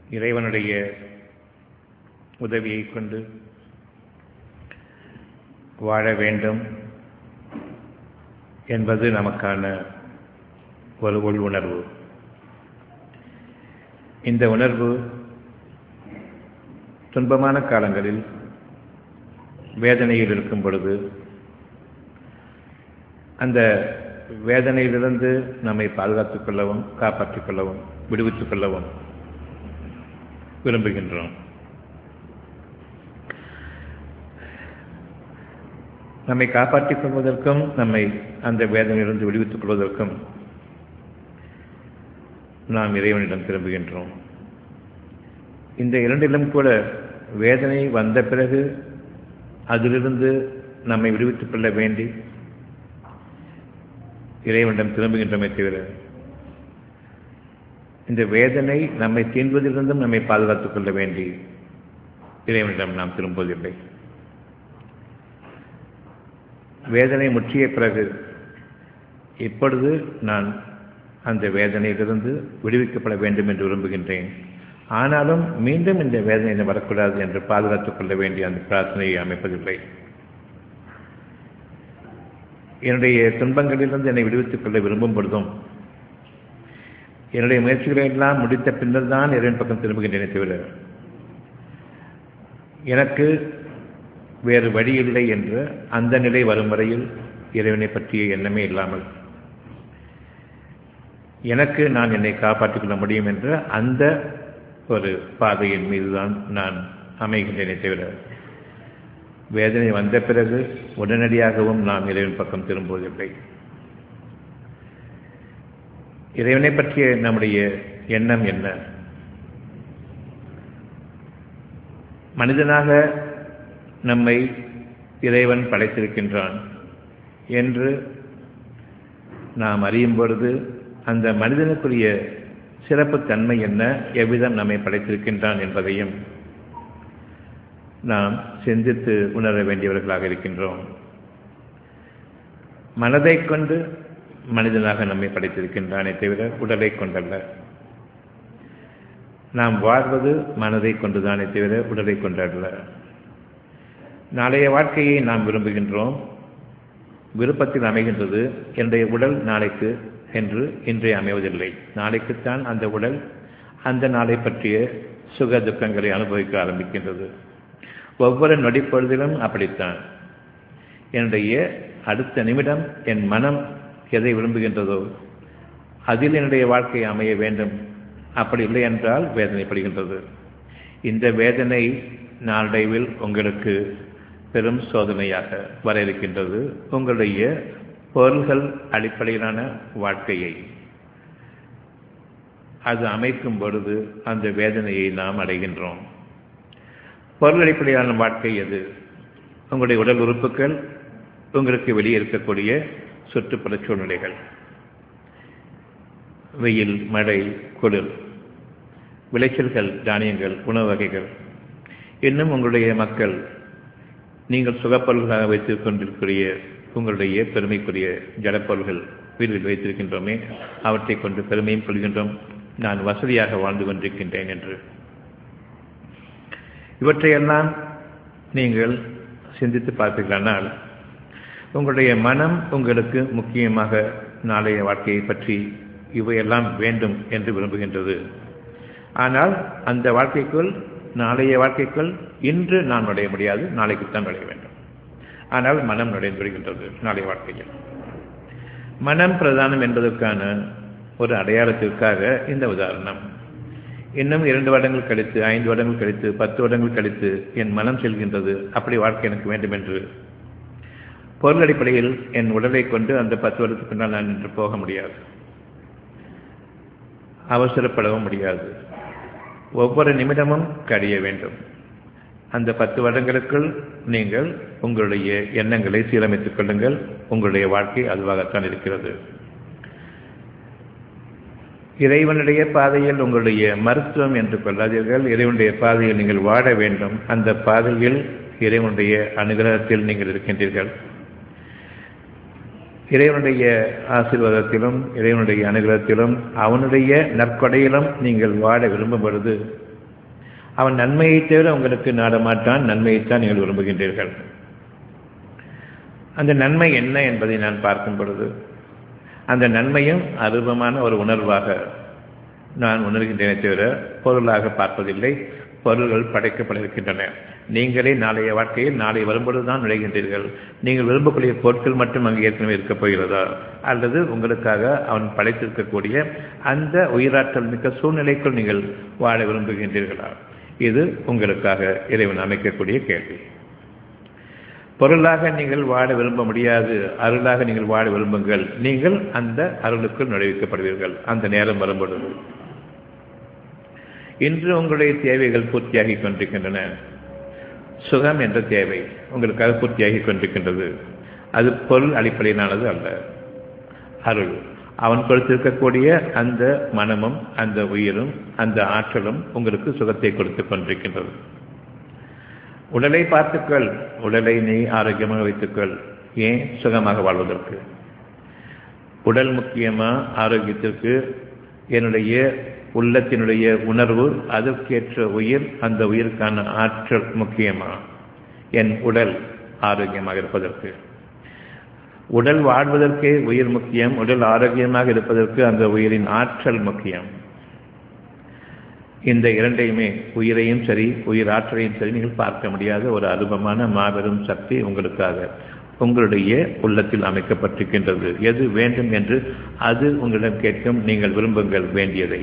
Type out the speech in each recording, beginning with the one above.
இறைவனுடைய உதவியை கொண்டு வாழ வேண்டும் என்பது நமக்கான ஒரு உள்உணர்வு. இந்த உணர்வு துன்பமான காலங்களில் வேதனையில் இருக்கும் பொழுது அந்த வேதனையிலிருந்து நம்மை பாதுகாத்துக் கொள்ளவும் காப்பாற்றிக் கொள்ளவும் விடுவித்துக் கொள்ளவும் விரும்புகின்றோம். நம்மை காப்பாற்றிக் கொள்வதற்கும் நம்மை அந்த வேதனையிலிருந்து விடுவித்துக் கொள்வதற்கும் நாம் இறைவனிடம் திரும்புகின்றோம். இந்த இரண்டிலும் கூட வேதனை வந்த பிறகு அதிலிருந்து நம்மை விடுவித்துக் கொள்ள வேண்டி இறைவனிடம் திரும்புகின்றோமே தவிர இந்த வேதனை நம்மை தீண்டுவதிலிருந்தும் நம்மை பாதுகாத்துக் கொள்ள வேண்டி இறைவனிடம் நாம் திரும்புவதில்லை. வேதனை முற்றிய பிறகு இப்பொழுது நான் அந்த வேதனையிலிருந்து விடுவிக்கப்பட வேண்டும் என்று விரும்புகின்றேன். ஆனாலும் மீண்டும் இந்த வேதனை வரக்கூடாது என்று பாதுகாத்துக் கொள்ள வேண்டிய அந்த பிரார்த்தனையை அமைப்பதில்லை. என்னுடைய துன்பங்களிலிருந்து என்னை விடுவித்துக் கொள்ள விரும்பும் பொழுதும் என்னுடைய முயற்சிகளை எல்லாம் முடித்த பின்னர் தான் இறைவன் பக்கம் திரும்புகின்றேனே தவிர எனக்கு வேறு வழி இல்லை என்ற அந்த நிலை வரும் வரையில் இறைவனை பற்றிய எண்ணமே இல்லாமல் எனக்கு நான் என்னை காப்பாற்றிக் கொள்ள முடியும் என்ற அந்த ஒரு பாதையின் மீதுதான் நான் அமைகின்றேனே தவிர வேதனை வந்த பிறகு உடனடியாகவும் நாம் இறைவன் பக்கம் திரும்புவதில்லை. இறைவனை பற்றிய நம்முடைய எண்ணம் என்ன? மனிதனாக நம்மை இறைவன் படைத்திருக்கின்றான் என்று நாம் அறியும் பொழுது அந்த மனிதனுக்குரிய சிறப்பு தன்மை என்ன, எவ்விதம் நம்மை படைத்திருக்கின்றான் என்பதையும் நாம் சிந்தித்து உணர வேண்டியவர்களாக இருக்கின்றோம். மனதை கொண்டு மனிதனாக நம்மை படைத்திருக்கின்றானே தவிர உடலை கொண்டல்ல. நாம் வாழ்வது மனதை கொண்டுதானே தவிர உடலை கொண்டல்ல. நாளைய வாழ்க்கையை நாம் விரும்புகின்றோம், விருப்பத்தில் அமைகின்றது. என்னுடைய உடல் நாளைக்கு என்று இன்றே அமைவதில்லை. நாளைக்குத்தான் அந்த உடல் அந்த நாளை பற்றிய சுக துக்கங்களை அனுபவிக்க ஆரம்பிக்கின்றது. ஒவ்வொரு நொடிப்பொழுதிலும் அப்படித்தான். என்னுடைய அடுத்த நிமிடம் என் மனம் எதை விரும்புகின்றதோ அதில் என்னுடைய வாழ்க்கை அமைய வேண்டும். அப்படி இல்லை என்றால் வேதனைப்படுகின்றது. இந்த வேதனை நாளடைவில் உங்களுக்கு பெரும் சோதனையாக வர இருக்கின்றது. உங்களுடைய பொருள்கள் அடிப்படையிலான வாழ்க்கையை அது அமைக்கும் பொழுது அந்த வேதனையை நாம் அடைகின்றோம். பொருள் அடிப்படையிலான வாழ்க்கை எது? உங்களுடைய உடல் உறுப்புகள், உங்களுக்கு வெளியே இருக்கக்கூடிய சுற்றுப்புற சூழ்நிலைகள், வெயில், மழை, குளிர், விளைச்சல்கள், தானியங்கள், உணவு வகைகள், இன்னும் உங்களுடைய மக்கள், நீங்கள் சுகப்பொருள்களாக வைத்துக் கொண்டிருக்கிற உங்களுடைய பெருமைக்குரிய ஜடப்பொருள்கள் வீடுகளில் வைத்திருக்கின்றோமே, அவற்றை கொண்டு பெருமையும் கொள்கின்றோம், நான் வசதியாக வாழ்ந்து கொண்டிருக்கின்றேன் என்று. இவற்றையெல்லாம் நீங்கள் சிந்தித்து பார்ப்பீர்களானால் உங்களுடைய மனம் உங்களுக்கு முக்கியமாக நாளைய வாழ்க்கையை பற்றி இவையெல்லாம் வேண்டும் என்று விரும்புகின்றது. ஆனால் அந்த வாழ்க்கைக்குள், நாளைய வாழ்க்கைக்குள் இன்று நான் நுழைய முடியாது, நாளைக்குத்தான் நுழைய வேண்டும். ஆனால் மனம் நுழைந்து விடுகின்றது நாளைய வாழ்க்கையில். மனம் பிரதானம் என்பதற்கான ஒரு அடையாளத்திற்காக இந்த உதாரணம். இன்னும் 2 வருடங்கள் கழித்து, 5 வருடங்கள் கழித்து, 10 வருடங்கள் கழித்து என் மனம் செல்கின்றது, அப்படி வாழ்க்கை எனக்கு வேண்டும் என்று. பொருள் அடிப்படையில் என் உடலை கொண்டு அந்த 10 வருடத்துக்கு பின்னால் நான் நின்று போக முடியாது, அவசரப்படவும் முடியாது. ஒவ்வொரு நிமிடமும் கழிய வேண்டும். அந்த 10 வருடங்களுக்குள் நீங்கள் உங்களுடைய எண்ணங்களை சீரமைத்துக் கொள்ளுங்கள். உங்களுடைய வாழ்க்கை அதுவாகத்தான் இருக்கிறது. இறைவனுடைய பாதையில் உங்களுடைய மருத்துவம் என்று கொள்ளாதீர்கள். இறைவனுடைய பாதையில் நீங்கள் வாழ வேண்டும். அந்த பாதையில் இறைவனுடைய அனுகிரகத்தில் நீங்கள் இருக்கின்றீர்கள். இறைவனுடைய ஆசீர்வாதத்திலும் இறைவனுடைய அனுகிரகத்திலும் அவனுடைய நற்கொடையிலும் நீங்கள் வாழ விரும்பும் பொழுது அவன் நன்மையை தவிர உங்களுக்கு நாடமாட்டான், நன்மையைத்தான் நீங்கள் விரும்புகின்றீர்கள். அந்த நன்மை என்ன என்பதை நான் பார்க்கும் பொழுது அந்த நன்மையும் அருபமான ஒரு உணர்வாக நான் உணர்கின்றேனே தவிர பொருளாக பார்ப்பதில்லை. பொருள்கள் படைக்கப்பட்டிருக்கின்றன. நீங்களே நாளைய வாழ்க்கையில் நாளை வரும்பொழுதுதான் நுழைகின்றீர்கள். நீங்கள் விரும்பக்கூடிய பொருட்கள் மட்டும் அங்கு ஏற்கனவே இருக்கப் போகிறதா, அல்லது உங்களுக்காக அவன் படைத்திருக்கக்கூடிய அந்த உயிராற்றல் மிக்க சூழ்நிலைக்குள் நீங்கள் வாழ விரும்புகின்றீர்களா? இது உங்களுக்காக இறைவன் அமைக்கக்கூடிய கேள்வி. பொருளாக நீங்கள் வாழ விரும்ப முடியாது, அருளாக நீங்கள் வாழ விரும்புங்கள். நீங்கள் அந்த அருளுக்குள் நுழைவிக்கப்படுவீர்கள் அந்த நேரம் வரும்பொழுது. இன்று உங்களுடைய தேவைகள் பூர்த்தியாகி கொண்டிருக்கின்றன. சுகம் என்ற தேவை உங்களுக்காக பூர்த்தியாகி கொண்டிருக்கின்றது. அது பொருள் அடிப்படையிலானது அல்ல, அருள். அவன் கொடுத்திருக்கக்கூடிய அந்த மனமும் அந்த உயிரும் அந்த ஆற்றலும் உங்களுக்கு சுகத்தை கொடுத்துக் கொண்டிருக்கின்றது. உடலை பார்த்துக்கள், உடலை நீ ஆரோக்கியமாக வைத்துக்கள். ஏன்? சுகமாக வாழ்வதற்கு. உடல் முக்கியமா ஆரோக்கியத்திற்கு? என்னுடைய உள்ளத்தினுடைய உணர்வு, அதற்கேற்ற உயிர், அந்த உயிருக்கான ஆற்றல் முக்கியமா? என் உடல் ஆரோக்கியமாக இருப்பதற்கு. உடல் வாழ்வதற்கே உயிர் முக்கியம். உடல் ஆரோக்கியமாக இருப்பதற்கு அந்த உயிரின் ஆற்றல் முக்கியம். இந்த இரண்டையுமே, உயிரையும் சரி உயிர் ஆற்றலையும் சரி, நீங்கள் பார்க்க முடியாத ஒரு அருபமான மாபெரும் சக்தி உங்களுக்காக உங்களுடைய உள்ளத்தில் அமைக்கப்பட்டிருக்கின்றது. எது வேண்டும் என்று அது உங்களிடம் கேட்கும். நீங்கள் விரும்புங்கள் வேண்டியதை.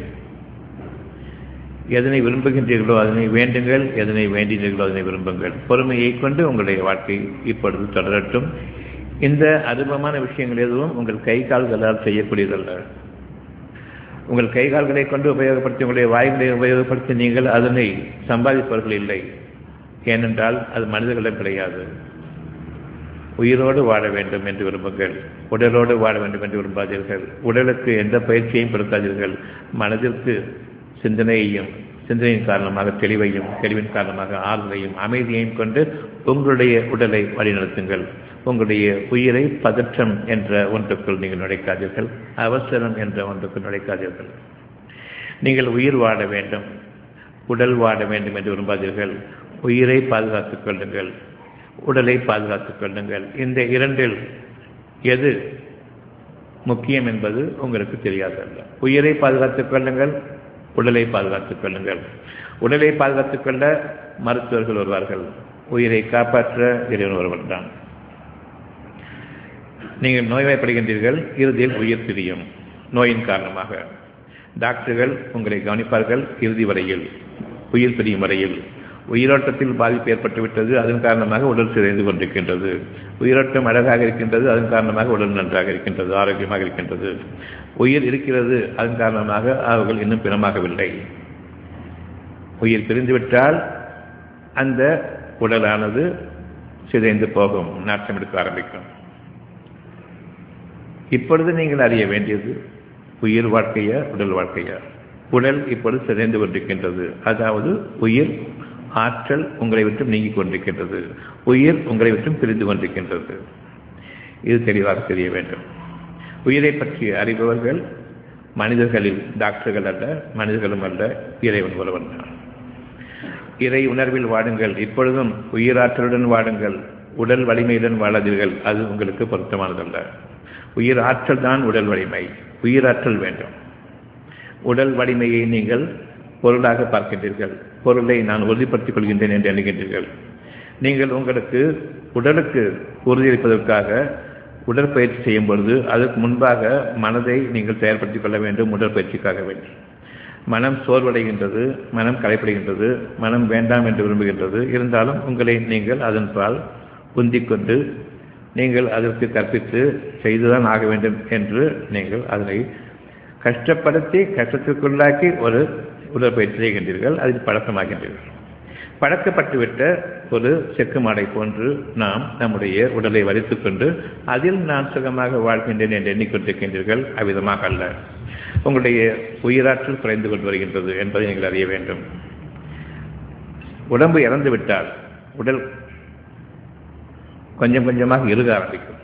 எதனை விரும்புகின்றீர்களோ அதனை வேண்டுங்கள், எதனை வேண்டினீர்களோ அதனை விரும்புங்கள். பொறுமையை கொண்டு உங்களுடைய வாழ்க்கை இப்பொழுது தொடரட்டும். இந்த அருபமான விஷயங்கள் எதுவும் உங்கள் கை கால்களால் செய்யக்கூடியதல்ல. உங்கள் கை கால்களை கொண்டு உபயோகப்படுத்தி, உங்களுடைய வாய்களை உபயோகப்படுத்தி நீங்கள் அதனை சம்பாதிப்பவர்கள் இல்லை. ஏனென்றால் அது மனிதர்களிடம் கிடையாது. உயிரோடு வாழ வேண்டும் என்று விரும்புங்கள், உடலோடு வாழ வேண்டும் என்று விரும்பாதீர்கள். உடலுக்கு எந்த பயிற்சியையும் கொடுக்காதீர்கள். மனதிற்கு சிந்தனையையும், சிந்தனையின் காரணமாக தெளிவையும், தெளிவின் காரணமாக ஆறுதலையும் அமைதியையும் கொண்டு உங்களுடைய உடலை வழிநடத்துங்கள். உங்களுடைய உயிரை பதற்றம் என்ற ஒன்றுக்குள் நீங்கள் நுழைக்காதீர்கள், அவசரம் என்ற ஒன்றுக்குள் நுழைக்காதீர்கள். நீங்கள் உயிர் வாழ வேண்டும், உடல் வாழ வேண்டும் என்று விரும்பாதீர்கள். உயிரை பாதுகாத்துக் கொள்ளுங்கள், உடலை பாதுகாத்துக் கொள்ளுங்கள். இந்த இரண்டில் எது முக்கியம் என்பது உங்களுக்கு தெரியாதல்ல. உயிரை பாதுகாத்துக் கொள்ளுங்கள், உடலை பாதுகாத்துக் கொள்ளுங்கள். உடலை பாதுகாத்துக் கொள்ள மருத்துவர்கள் வருவார்கள், உயிரை காப்பாற்ற இறைவன் ஒருவர் தான். நீங்கள் நோய்வாய்ப்படுகின்றீர்கள், இறுதியில் உயிர் பிரியும் நோயின் காரணமாக. டாக்டர்கள் உங்களை கவனிப்பார்கள் இறுதி வரையில், உயிர் பிரியும் வரையில். உயிரோட்டத்தில் பாதிப்பு ஏற்பட்டுவிட்டது, அதன் காரணமாக உடல் சிதைந்து கொண்டிருக்கின்றது. உயிரோட்டம் அழகாக இருக்கின்றது, அதன் காரணமாக உடல் நன்றாக இருக்கின்றது, ஆரோக்கியமாக இருக்கின்றது. உயிர் இருக்கிறது, அதன் காரணமாக அவர்கள் இன்னும் பிணமாகவில்லை. உயிர் பிரிந்துவிட்டால் அந்த உடலானது சிதைந்து போகும், நாட்டம் எடுக்க ஆரம்பிக்கும். இப்பொழுது நீங்கள் அறிய வேண்டியது உயிர் வாழ்க்கையா உடல் வாழ்க்கையா? உடல் இப்பொழுது சிதைந்து கொண்டிருக்கின்றது, அதாவது உயிர் ஆற்றல் உங்களை விட்டும் நீங்கிக் கொண்டிருக்கின்றது, உயிர் உங்களை விட்டும் பிரிந்து கொண்டிருக்கின்றது. இது தெளிவாக தெரிய வேண்டும். உயிரை பற்றி அறிபவர்கள் மனிதர்களில் டாக்டர்கள் அல்ல, மனிதர்களும் அல்ல, இறைவன் ஒருவன் தான். இறை உணர்வில் வாடுங்கள், இப்பொழுதும் உயிராற்றலுடன் வாடுங்கள், உடல் வலிமையுடன் வாழாதீர்கள், அது உங்களுக்கு பொருத்தமானதல்ல. உயிர் ஆற்றல் தான் உடல் வலிமை, உயிராற்றல் வேண்டும். உடல் வலிமையை நீங்கள் பொருளாக பார்க்கின்றீர்கள், பொருளை நான் உறுதிப்படுத்திக் கொள்கின்றேன் என்று எண்ணுகின்றீர்கள். நீங்கள் உங்களுக்கு உடலுக்கு உறுதியளிப்பதற்காக உடற்பயிற்சி செய்யும் பொழுது அதற்கு முன்பாக மனதை நீங்கள் செயல்படுத்திக் கொள்ள வேண்டும். உடற்பயிற்சிக்காக வேண்டும். மனம் சோர்வடைகின்றது, மனம் களைப்படுகின்றது, மனம் வேண்டாம் என்று விரும்புகின்றது. இருந்தாலும் உங்களை நீங்கள் அதன்பால் உந்திக்கொண்டு நீங்கள் அதற்கு கற்பித்து செய்துதான் ஆக வேண்டும் என்று நீங்கள் அதனை கஷ்டப்படுத்தி கஷ்டத்திற்குள்ளாக்கி ஒரு உடற்பயிற்சி செய்கின்றீர்கள். அதில் பழக்கமாகின்றீர்கள். பழக்கப்பட்டுவிட்ட ஒரு செக்கு மாடை போன்று நாம் நம்முடைய உடலை வலித்துக் கொண்டு அதில் நான் சுகமாக வாழ்கின்றேன் என்று எண்ணிக்கொண்டிருக்கின்றீர்கள். அவ்விதமாக அல்ல. உங்களுடைய உயிராற்றல் குறைந்து கொண்டு வருகின்றது என்பதை நீங்கள் அறிய வேண்டும். உடம்பு இறந்துவிட்டால் உடல் கொஞ்சம் கொஞ்சமாக இறுக ஆரம்பிக்கும்.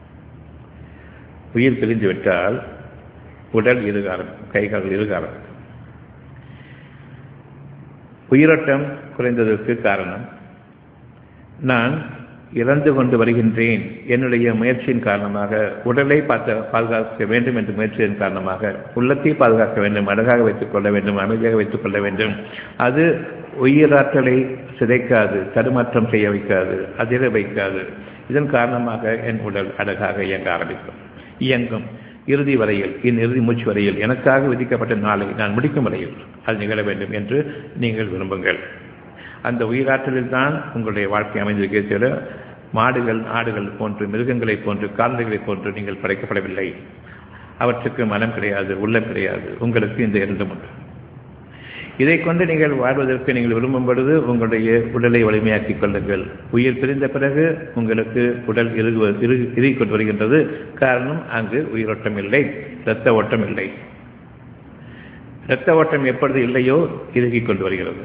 உயிர் பிரிந்து விட்டால் உடல் இறுக ஆரம்பிக்கும், கைகால்கள் இறுக ஆரம்பிக்கும். உயிரோட்டம் குறைந்ததற்கு காரணம் நான் இறந்து கொண்டு வருகின்றேன். என்னுடைய முயற்சியின் காரணமாக உடலை பாதுகாக்க வேண்டும் என்ற முயற்சியின் காரணமாக உள்ளத்தை பாதுகாக்க வேண்டும், அழகாக வைத்துக் கொள்ள வேண்டும், அமைதியாக வைத்துக் கொள்ள வேண்டும். அது உயிராற்றலை சிதைக்காது, தடுமாற்றம் செய்ய வைக்காது, அதிர வைக்காது. இதன் காரணமாக என் உடல் அழகாக இயங்க ஆரம்பிக்கும், இயங்கும். இறுதி வரையில், என் இறுதி மூச்சு வரையில், எனக்காக விதிக்கப்பட்ட நாளை நான் முடிக்கும் வரையில் அது நிகழ வேண்டும் என்று நீங்கள் விரும்புங்கள். அந்த உயிராற்றலில் தான் உங்களுடைய வாழ்க்கை அமைந்திருக்கிற. மாடுகள், ஆடுகள் போன்று, மிருகங்களைப் போன்று, கால்நடைகளைப் போன்று நீங்கள் படைக்கப்படவில்லை. அவற்றுக்கு மனம் கிடையாது, உள்ளம் கிடையாது. உங்களுக்கு இந்த இரண்டும் உண்டு. இதை கொண்டு நீங்கள் வாழ்வதற்கு நீங்கள் விரும்பும் பொழுது உங்களுடைய உடலை வலிமையாக்கிக் கொள்ளுங்கள். உயிர் பிரிந்த பிறகு உங்களுக்கு உடல் இறுகிக் கொண்டு வருகின்றது. காரணம், அங்கு உயிரோட்டம் இல்லை, இரத்த ஓட்டம் இல்லை. இரத்த ஓட்டம் எப்பொழுது இல்லையோ இறுகிக் கொண்டு வருகிறது.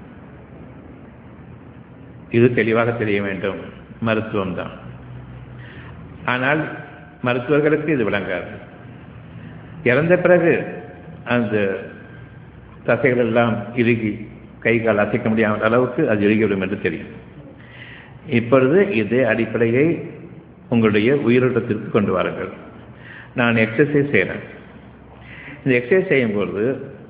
இது தெளிவாக தெரிய வேண்டும். மருத்துவம் தான். ஆனால் மருத்துவர்களுக்கு இது விளங்காது. இறந்த பிறகு அந்த தசைகள் எல்லாம் இறுகி கை கால் அசைக்க முடியாத அளவுக்கு அது இறுகிவிடும் என்று தெரியும். இப்பொழுது இதே அடிப்படையை உங்களுடைய உயிரோட்டத்திற்கு கொண்டு வாருங்கள். நான் எக்ஸசைஸ் செய்கிறேன். இந்த எக்ஸசைஸ் செய்யும்போது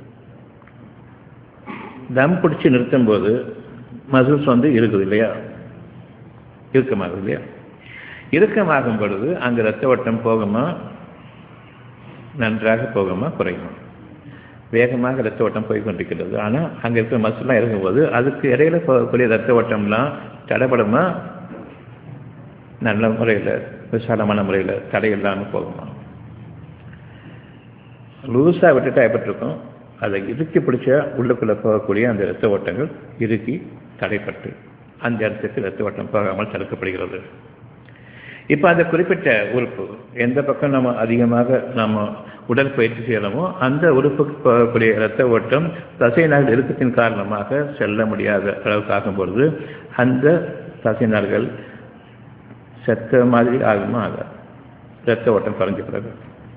தம் பிடிச்சி நிறுத்தும் போது மசில்ஸ் இருக்குது இல்லையா, இறுக்கமாகும் இல்லையா? இறுக்கமாகும் பொழுது அங்கு இரத்த ஓட்டம் போகுமா, நன்றாக போகுமா, குறையுமா? வேகமாக இரத்த ஓட்டம் போய்கொண்டிருக்கிறது. ஆனால் அங்கே இருக்கிற மசில்லாம் இறங்கும்போது அதுக்கு இடையில போகக்கூடிய இரத்த ஓட்டம்லாம் தடைபடுமா, நல்ல முறையில் விசாலமான முறையில் தடையில்லாமல் போகுமா? லூஸாக விட்டுட்டு ஏற்பட்டிருக்கும். அதை இறுக்கி பிடிச்ச உள்ளுக்குள்ளே போகக்கூடிய அந்த இரத்த ஓட்டங்கள் இறுக்கி தடைப்பட்டு அந்த இடத்துக்கு இரத்த ஓட்டம் போகாமல் தடுக்கப்படுகிறது. இப்போ அந்த குறிப்பிட்ட உறுப்பு எந்த பக்கம் நம்ம அதிகமாக நம்ம உடல் பயிற்சி செய்யணுமோ அந்த உறுப்புக்கு போகக்கூடிய இரத்த ஓட்டம் தசை நார்கள் இறுக்கத்தின் காரணமாக செல்ல முடியாத அளவுக்கு ஆகும் பொழுது அந்த தசை நார்கள் செத்த மாதிரி ஆகுமா ஆகாது. இரத்த ஓட்டம் குறைஞ்ச பிறகு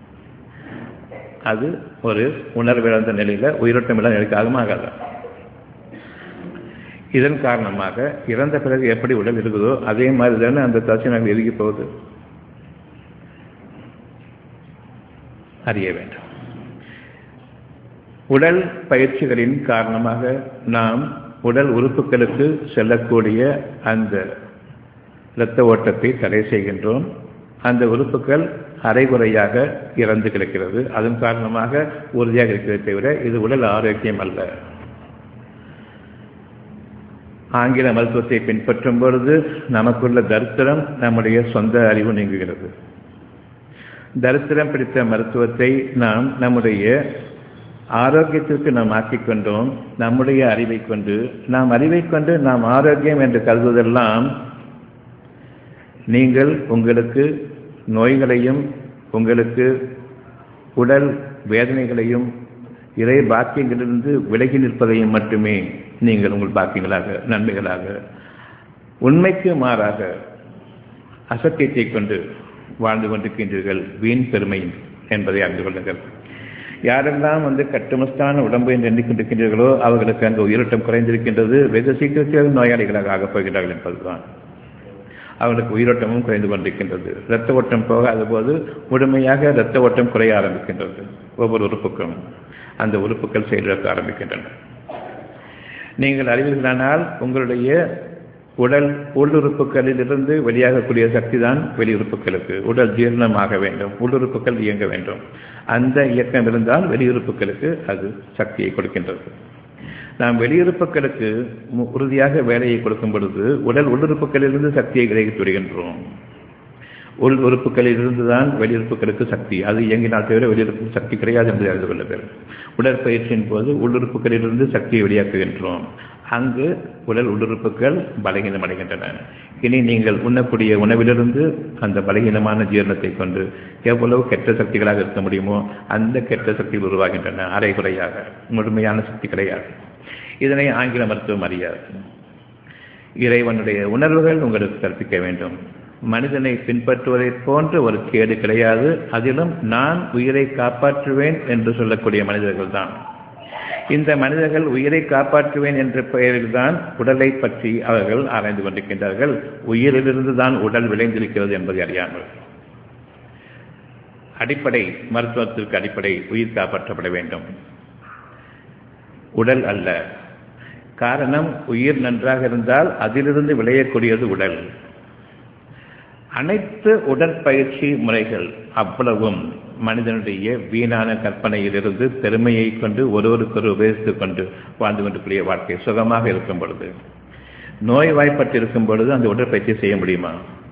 அது ஒரு உணர்விழந்த நிலையில் உயிரோட்டம் இல்லாத நிலைக்கு ஆகுமா ஆகாது. இதன் காரணமாக இறந்த பிறகு எப்படி உடல் இருக்குதோ அதே மாதிரி தானே அந்த தசை நாங்கள் இறுகி போகுது. அறிய வேண்டும். உடல் பயிற்சிகளின் காரணமாக நாம் உடல் உறுப்புகளுக்கு செல்லக்கூடிய அந்த இரத்த ஓட்டத்தை தடை செய்கின்றோம். அந்த உறுப்புகள் அரைகுறையாக இறந்து கிடக்கிறது. அதன் காரணமாக உறுதியாக இருக்கிறதை தவிர இது உடல் ஆரோக்கியம் அல்ல. ஆங்கில மருத்துவத்தை பின்பற்றும் பொழுது நமக்குள்ள தரித்திரம், நம்முடைய சொந்த அறிவு நீங்குகிறது. தரித்திரம் பிடித்த மருத்துவத்தை நாம் நம்முடைய ஆரோக்கியத்திற்கு நாம் ஆக்கிக்கொண்டோம். நம்முடைய அறிவை கொண்டு நாம் ஆரோக்கியம் என்று கருதுவதெல்லாம் நீங்கள் உங்களுக்கு நோய்களையும் உங்களுக்கு உடல் வேதனைகளையும் இறை பாக்கியங்களிலிருந்து விலகி நிற்பதையும் மட்டுமே நீங்கள் உங்கள் பாக்கியங்களாக, நன்மைகளாக, உண்மைக்கு மாறாக அசத்தியத்தை கொண்டு வாழ்ந்து கொண்டிருக்கின்றீர்கள். வீண் பெருமை என்பதை அறிந்து கொள்ளுங்கள். யாரெல்லாம் கட்டுமஸ்தான உடம்பு என்று எண்ணிக்கொண்டிருக்கின்றீர்களோ அவர்களுக்கு அங்கு உயிரோட்டம் குறைந்திருக்கின்றது. வெகு சீக்கிரத்தில் நோயாளிகளாக ஆகப் போகிறார்கள் என்பதுதான். அவர்களுக்கு உயிரோட்டமும் குறைந்து கொண்டிருக்கின்றது. இரத்த ஓட்டம் போகாத போது முழுமையாக இரத்த ஓட்டம் குறைய ஆரம்பிக்கின்றது. ஒவ்வொரு உறுப்புக்கும் அந்த உறுப்புகள் செயலிழக்க ஆரம்பிக்கின்றன. நீங்கள் அறிவீர்களானால் உங்களுடைய உடல் உள்ளுறுப்புகளில் இருந்து வெளியாகக்கூடிய சக்தி தான் வெளியுறுப்புகளுக்கு. உடல் ஜீரணமாக வேண்டும், உள்ளுறுப்புகள் இயங்க வேண்டும். அந்த இயக்கம் இருந்தால் வெளியுறுப்புகளுக்கு அது சக்தியை கொடுக்கின்றது. நாம் வெளியுறுப்புகளுக்கு உறுதியாக வேலையை கொடுக்கும் பொழுது உடல் உள்ளுறுப்புகளிலிருந்து சக்தியை கிரகித்து வருகின்றோம். உள் உறுப்புகளில் இருந்துதான் வெளியுறுப்புகளுக்கு சக்தி. அது இயங்கினால் தவிர வெளியுறுப்பு சக்தி கிடையாது என்று அறிந்து கொள்ளுங்கள். உடற்பயிற்சியின் போது உள்ளுறுப்புகளிலிருந்து சக்தியை வெளியாக்குகின்றோம். அங்கு உடல் உள்ளுறுப்புகள் பலகீனமடைகின்றன. இனி நீங்கள் உண்ணக்கூடிய உணவிலிருந்து அந்த பலகீனமான ஜீரணத்தை கொண்டு எவ்வளவு கெட்ட சக்திகளாக இருக்க முடியுமோ அந்த கெட்ட சக்திகள் உருவாகின்றன. அரைகுறையாக, முழுமையான சக்தி கிடையாது. இதனை ஆங்கில மருத்துவம் அறியாது. இறைவனுடைய உணர்வுகள் உங்களுக்கு கற்பிக்க வேண்டும். மனிதனை பின்பற்றுவதை போன்ற ஒரு கேடு கிடையாது. அதிலும் நான் உயிரை காப்பாற்றுவேன் என்று சொல்லக்கூடிய மனிதர்கள் தான். இந்த மனிதர்கள் உயிரை காப்பாற்றுவேன் என்ற பெயரில்தான் உடலை பற்றி அவர்கள் ஆராய்ந்து கொண்டிருக்கின்றார்கள். உயிரிலிருந்து தான் உடல் விளைந்திருக்கிறது என்பதை அறியாமல். அடிப்படை மருத்துவத்திற்கு அடிப்படை உயிர் காப்பாற்றப்பட வேண்டும், உடல் அல்ல. காரணம், உயிர் நன்றாக இருந்தால் அதிலிருந்து விளையக்கூடியது உடல். அனைத்து உடற்பயிற்சி முறைகள் அவ்வளவும் மனிதனுடைய வீணான கற்பனையிலிருந்து பெருமையை கொண்டு ஒருவருக்கொரு உபயோகித்துக் கொண்டு வாழ்ந்து கொண்டிருக்கிற வாழ்க்கை. சுகமாக இருக்கும் பொழுது, நோய்வாய்ப்பட்டு இருக்கும் பொழுது அந்த உடற்பயிற்சி செய்ய முடியுமா?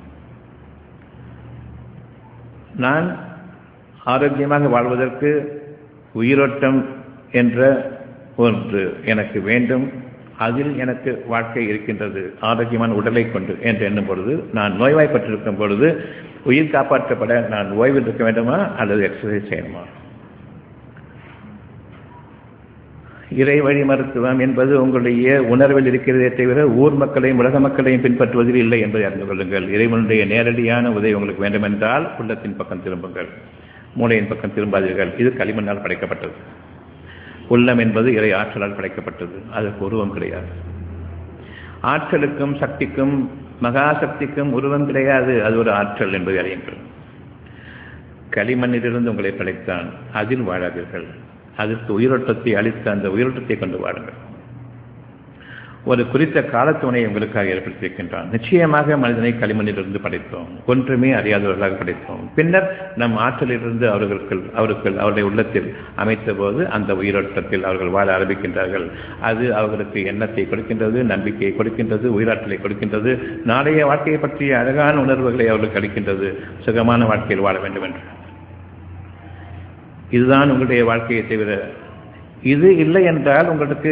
நான் ஆரோக்கியமாக வாழ்வதற்கு உயிரோட்டம் என்ற ஒன்று எனக்கு வேண்டும், அதில் எனக்கு வாழ்க்கை இருக்கின்றது, ஆரோக்கியமான உடலை கொண்டு என்று எண்ணும் பொழுது, நான் நோய்வாய்ப்பட்டிருக்கும் பொழுது உயிர் காப்பாற்றப்பட நான் ஓய்வில் இருக்க வேண்டுமா அல்லது எக்ஸசைஸ் செய்யணுமா? இறை வழி மருத்துவம் என்பது உங்களுடைய உணர்வில் இருக்கிறதே தவிர ஊர் மக்களையும் உலக மக்களையும் பின்பற்றுவதில் இல்லை என்பதை அறிந்து கொள்ளுங்கள். இறைவனுடைய நேரடியான உதவி உங்களுக்கு வேண்டுமென்றால் உள்ளத்தின் பக்கம் திரும்புங்கள், மூளையின் பக்கம் திரும்பாதீர்கள். இது களிமண்ணால் படைக்கப்பட்டது. உள்ளம் என்பது இறை ஆற்றலால் படைக்கப்பட்டது, அதற்கு உருவம் கிடையாது. ஆற்றலுக்கும் சக்திக்கும் மகாசக்திக்கும் உருவம் கிடையாது, அது ஒரு ஆற்றல் என்பதை அறியுங்கள். களிமண்ணிலிருந்து உங்களை படைத்தான், அதில் வாழாதீர்கள். அதற்கு உயிரோட்டத்தை அளித்த அந்த உயிரோட்டத்தை கொண்டு வாழுங்கள். ஒரு குறித்த காலத்துவனை உங்களுக்காக ஏற்படுத்தியிருக்கின்றான். நிச்சயமாக மனிதனை களிமண்ணிலிருந்து படைத்தோம், ஒன்றுமே அறியாதவர்களாக படைத்தோம். பின்னர் நம் ஆற்றலிலிருந்து அவருடைய உள்ளத்தில் அமைத்த போது அந்த உயிரோட்டத்தில் அவர்கள் வாழ ஆரம்பிக்கின்றார்கள். அது அவர்களுக்கு எண்ணத்தை கொடுக்கின்றது, நம்பிக்கையை கொடுக்கின்றது, உயிராற்றலை கொடுக்கின்றது, நாளைய வாழ்க்கையை பற்றிய அழகான உணர்வுகளை அவர்களுக்கு அளிக்கின்றது, சுகமான வாழ்க்கையில் வாழ வேண்டும் என்று. இதுதான் உங்களுடைய வாழ்க்கையை தவிர இது இல்லை என்றால் உங்களுக்கு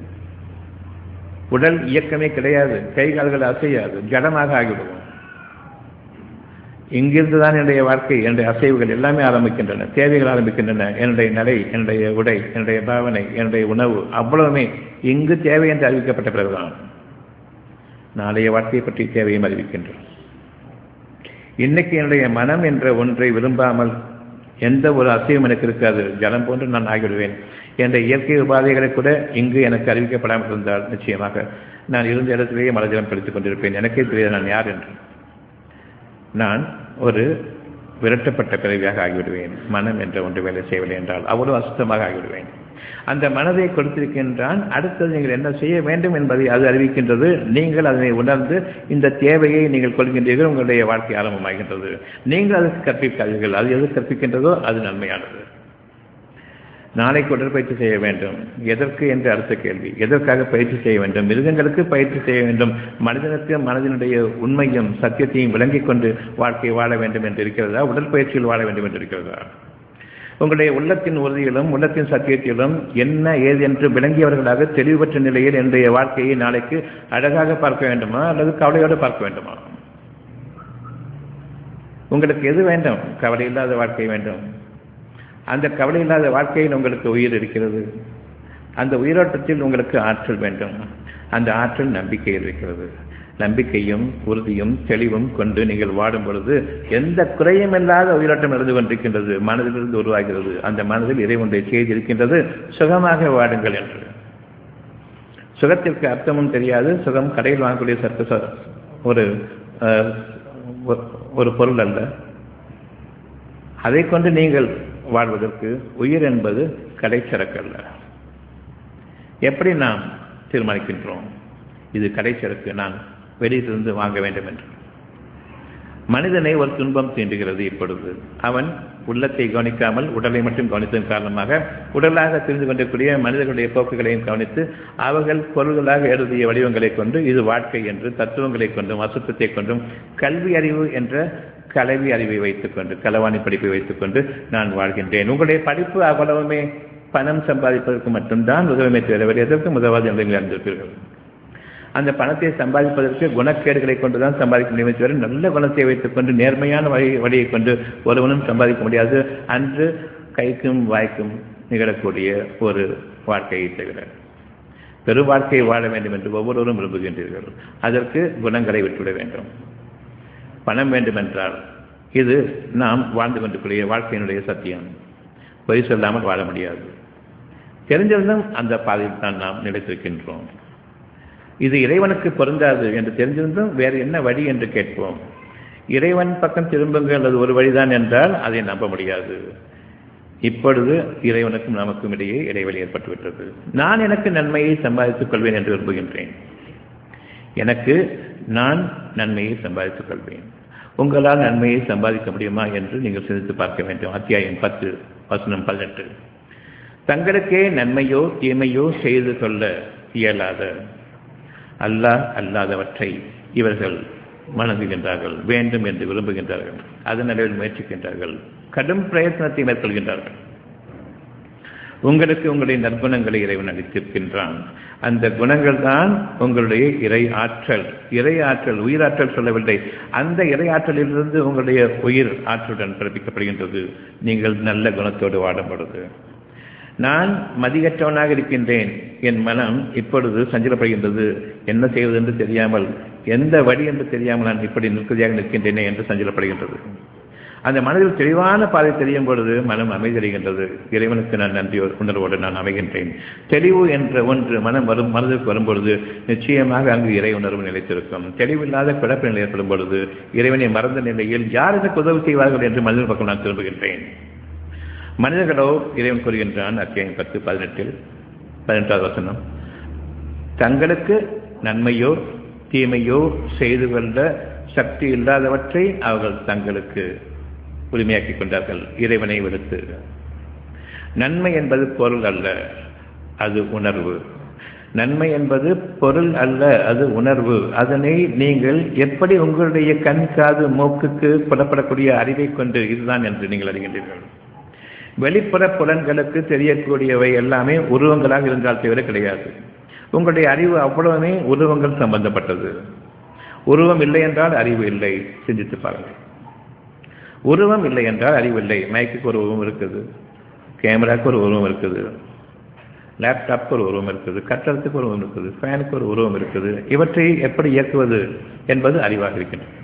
உடல் இயக்கமே கிடையாது, கை கால்கள் அசையாது, ஜடமாக ஆகிவிடுவோம். இங்கிருந்துதான் என்னுடைய வாழ்க்கை, என்னுடைய அசைவுகள் எல்லாமே ஆரம்பிக்கின்றன, தேவைகள் ஆரம்பிக்கின்றன. என்னுடைய நடை, என்னுடைய உடை, என்னுடைய பாவனை, என்னுடைய உணவு அவ்வளவுமே இங்கு தேவை என்று அறிவிக்கப்பட்ட பிறகுதான் நாளைய வாழ்க்கையை பற்றி தேவையும் அறிவிக்கின்றோம். இன்னைக்கு என்னுடைய மனம் என்ற ஒன்றை விரும்பாமல் எந்த ஒரு அசைவும் எனக்கு இருக்காது, ஜலம் போன்று நான் ஆகிவிடுவேன் என்ற இயற்கை உபாதைகளை கூட இங்கு எனக்கு அறிவிக்கப்படாமல் இருந்தால் நிச்சயமாக நான் இருந்த இடத்திலேயே மலஜலம் கழித்துக் கொண்டிருப்பேன். எனக்கே தெரியாது நான் யார் என்று. நான் ஒரு விரட்டப்பட்ட பிறவியாக ஆகிவிடுவேன். மனம் என்ற ஒன்று வேலை செய்யவில்லை என்றால் அவ்வளவு அசுத்தமாக ஆகிவிடுவேன். அந்த மனதை கொடுத்திருக்கின்றான். அடுத்தது நீங்கள் என்ன செய்ய வேண்டும் என்பதை அது அறிவிக்கின்றது. நீங்கள் அதனை உணர்ந்து இந்த தேவையை நீங்கள் கொள்கின்றீர்கள், உங்களுடைய வாழ்க்கை ஆரம்பமாகின்றது. நீங்கள் அதற்கு கற்பிக்காதீர்கள், அது எது கற்பிக்கின்றதோ அது நன்மையானது. நாளைக்கு உடற்பயிற்சி செய்ய வேண்டும், எதற்கு என்று அடுத்த கேள்வி. எதற்காக பயிற்சி செய்ய வேண்டும்? மிருகங்களுக்கு பயிற்சி செய்ய வேண்டும். மனிதனுக்கு மனதினுடைய உண்மையும் சத்தியத்தையும் விளங்கிக் கொண்டு வாழ்க்கை வாழ வேண்டும் என்று இருக்கிறதா? உடற்பயிற்சியில் வாழ வேண்டும் என்று இருக்கிறதா? உங்களுடைய உள்ளத்தின் உறுதியிலும் உள்ளத்தின் சத்தியத்திலும் என்ன ஏது என்று விளங்கியவர்களாக தெளிவுபற்ற நிலையில் என்னுடைய வாழ்க்கையை நாளைக்கு அழகாக பார்க்க வேண்டுமா அல்லது கவலையோடு பார்க்க வேண்டுமா? உங்களுக்கு எது வேண்டும்? கவலை இல்லாத வாழ்க்கை வேண்டும். அந்த கவலை இல்லாத வாழ்க்கையில் உங்களுக்கு உயிர் இருக்கிறது. அந்த உயிரோட்டத்தில் உங்களுக்கு ஆற்றல் வேண்டும். அந்த ஆற்றல் நம்பிக்கையில் இருக்கிறது. நம்பிக்கையும் உறுதியும் தெளிவும் கொண்டு நீங்கள் வாடும் பொழுது எந்த குறையும் இல்லாத உயிரோட்டம் இருந்து கொண்டிருக்கின்றது, மனதிலிருந்து உருவாகிறது. அந்த மனதில் இறைவனுடைய செய்தி இருக்கின்றது, சுகமாக வாடுங்கள் என்று. சுகத்திற்கு அர்த்தமும் தெரியாது. சுகம் கடையில் வாங்கக்கூடிய சர்க்க ஒரு பொருள் அல்ல. அதை கொண்டு நீங்கள் வாழ்வதற்கு உயிர் என்பது கடைச்சரக்கு அல்ல. எப்படி நாம் தீர்மானிக்கின்றோம் இது கடைச்சரக்கு, நான் வெளியிலிருந்து வாங்க வேண்டும் என்று? மனிதனை ஒரு துன்பம் தீண்டுகிறது. இப்பொழுது அவன் உள்ளத்தை கவனிக்காமல் உடலை மட்டும் கவனித்ததன் காரணமாக உடலாக தெரிந்து கொண்டிருக்கூடிய மனிதர்களுடைய போக்குகளையும் கவனித்து அவர்கள் பொருள்களாக எழுதிய வடிவங்களை கொண்டு இது வாழ்க்கை என்று தத்துவங்களை கொண்டும் அசுத்தத்தை கொண்டும் கல்வி அறிவு என்ற கல்வி அறிவை வைத்துக்கொண்டு களவாணி படிப்பை வைத்துக்கொண்டு நான் வாழ்கின்றேன். உங்களுடைய படிப்பு அவ்வளவுமே பணம் சம்பாதிப்பதற்கு மட்டும்தான் உதவுமே தவிர வேறு எதற்கும் உதவாது என்று நீங்கள் அறிந்திருப்பீர்கள். அந்த பணத்தை சம்பாதிப்பதற்கு குணக்கேடுகளை கொண்டுதான் சம்பாதிக்க முடியுமே தவிர நல்ல குணத்தை வைத்துக் கொண்டு நேர்மையான வழியை கொண்டு ஒருவனும் சம்பாதிக்க முடியாது. அன்று கைக்கும் வாய்க்கும் நிகழக்கூடிய ஒரு வாழ்க்கையை தவிர பெரும் வாழ்க்கையை வாழ வேண்டும் என்று ஒவ்வொருவரும் விரும்புகின்றீர்கள். அதற்கு குணங்களை விட்டுவிட வேண்டும். பணம் வேண்டுமென்றால் இது நாம் வாழ்ந்து கொண்டிருக்கிற வாழ்க்கையினுடைய சத்தியம். பொய் சொல்லாமல் வாழ முடியாது. தெரிஞ்சிருந்தும் அந்த பாதையில் தான் நாம் நிலைத்திருக்கின்றோம். இது இறைவனுக்கு பொருந்தாது என்று தெரிஞ்சிருந்தும் வேறு என்ன வழி என்று கேட்போம். இறைவன் பக்கம் திரும்புங்கள், அது ஒரு வழிதான் என்றால் அதை நம்ப முடியாது. இப்பொழுது இறைவனுக்கும் நமக்கும் இடையே இடைவெளி ஏற்பட்டுவிட்டது. நான் எனக்கு நன்மையை சம்பாதித்துக் கொள்வேன் என்று விரும்புகின்றேன். எனக்கு நான் நன்மையை சம்பாதித்துக் கொள்வேன். உங்களால் நன்மையை சம்பாதிக்க முடியுமா என்று நீங்கள் சிந்தித்து பார்க்க வேண்டும். அத்தியாயம் 10 வசனம் 18. தங்களுக்கே நன்மையோ தீமையோ செய்து கொள்ள இயலாத அல்லாஹ் அல்லாதவற்றை இவர்கள் வணங்குகின்றார்கள், வேண்டும் என்று விரும்புகின்றார்கள், அதன் அளவில் முயற்சிக்கின்றார்கள், கடும் பிரயத்னத்தை மேற்கொள்கின்றார்கள். உங்களுக்கு உங்களுடைய நற்குணங்களை இறைவன் அளித்திருக்கின்றான். அந்த குணங்கள் தான் உங்களுடைய இறை ஆற்றல். இறை ஆற்றல், உயிராற்றல் சொல்லவில்லை. அந்த இறை ஆற்றலிலிருந்து உங்களுடைய உயிர் ஆற்றலுடன் பிறப்பிக்கப்படுகின்றது. நீங்கள் நல்ல குணத்தோடு வாடும் பொழுது. நான் மதியற்றவனாக இருக்கின்றேன், என் மனம் இப்பொழுது சஞ்சலப்படுகின்றது, என்ன செய்வது என்று தெரியாமல், எந்த வழி என்று தெரியாமல் நான் இப்படி நிற்கதியாக நிற்கின்றேனே என்று சஞ்சலப்படுகின்றது. அந்த மனதில் தெளிவான பாதை தெரியும் பொழுது மனம் அமைதியடைகின்றது. இறைவனுக்கு நான் நன்றி உணர்வோடு நான் அமைகின்றேன். தெளிவு என்ற ஒன்று மனதிற்கு வரும்பொழுது நிச்சயமாக அங்கு இறை உணர்வு நிலைத்திருக்கும். தெளிவில்லாத குழப்ப நிலை ஏற்படும் பொழுது இறைவனை மறந்த நிலையில் யார் எனக்கு உதவி செய்வார்கள் என்று மனிதன் பக்கம் நான் திரும்புகின்றேன். மனிதர்களோ இறைவன் கூறுகின்றான் அத்தியாயம் 10 18வது வசனம், தங்களுக்கு நன்மையோ தீமையோ செய்து கொள்ள சக்தி இல்லாதவற்றை அவர்கள் தங்களுக்கு உரிமையாக்கிக் கொண்டார்கள் இறைவனை விடுத்து. நன்மை என்பது பொருள் அல்ல, அது உணர்வு. நன்மை என்பது பொருள் அல்ல, அது உணர்வு. அதனை நீங்கள் எப்படி உங்களுடைய கண் காது மூக்குக்கு புலப்படக்கூடிய அறிவை கொண்டு இதுதான் என்று நீங்கள் அறிகின்றீர்கள். வெளிப்புற புலன்களுக்கு தெரியக்கூடியவை எல்லாமே உருவங்களாக இருந்தால் தவிர கிடையாது. உங்களுடைய அறிவு அவ்வளவுமே உருவங்கள் சம்பந்தப்பட்டது. உருவம் இல்லை என்றால் அறிவு இல்லை. சிந்தித்து பாருங்கள். உருவம் இல்லை என்றால் அறிவு இல்லை. மைக்குக்கு ஒரு உருவம் இருக்குது, கேமராவுக்கு ஒரு உருவம் இருக்குது, லேப்டாப்க்கு ஒரு உருவம் இருக்குது, கட்டடத்துக்கு ஒரு உருவம் இருக்குது, ஃபேனுக்கு ஒரு உருவம் இருக்குது. இவற்றை எப்படி இயக்குவது என்பது அறிவாக இருக்கின்றது.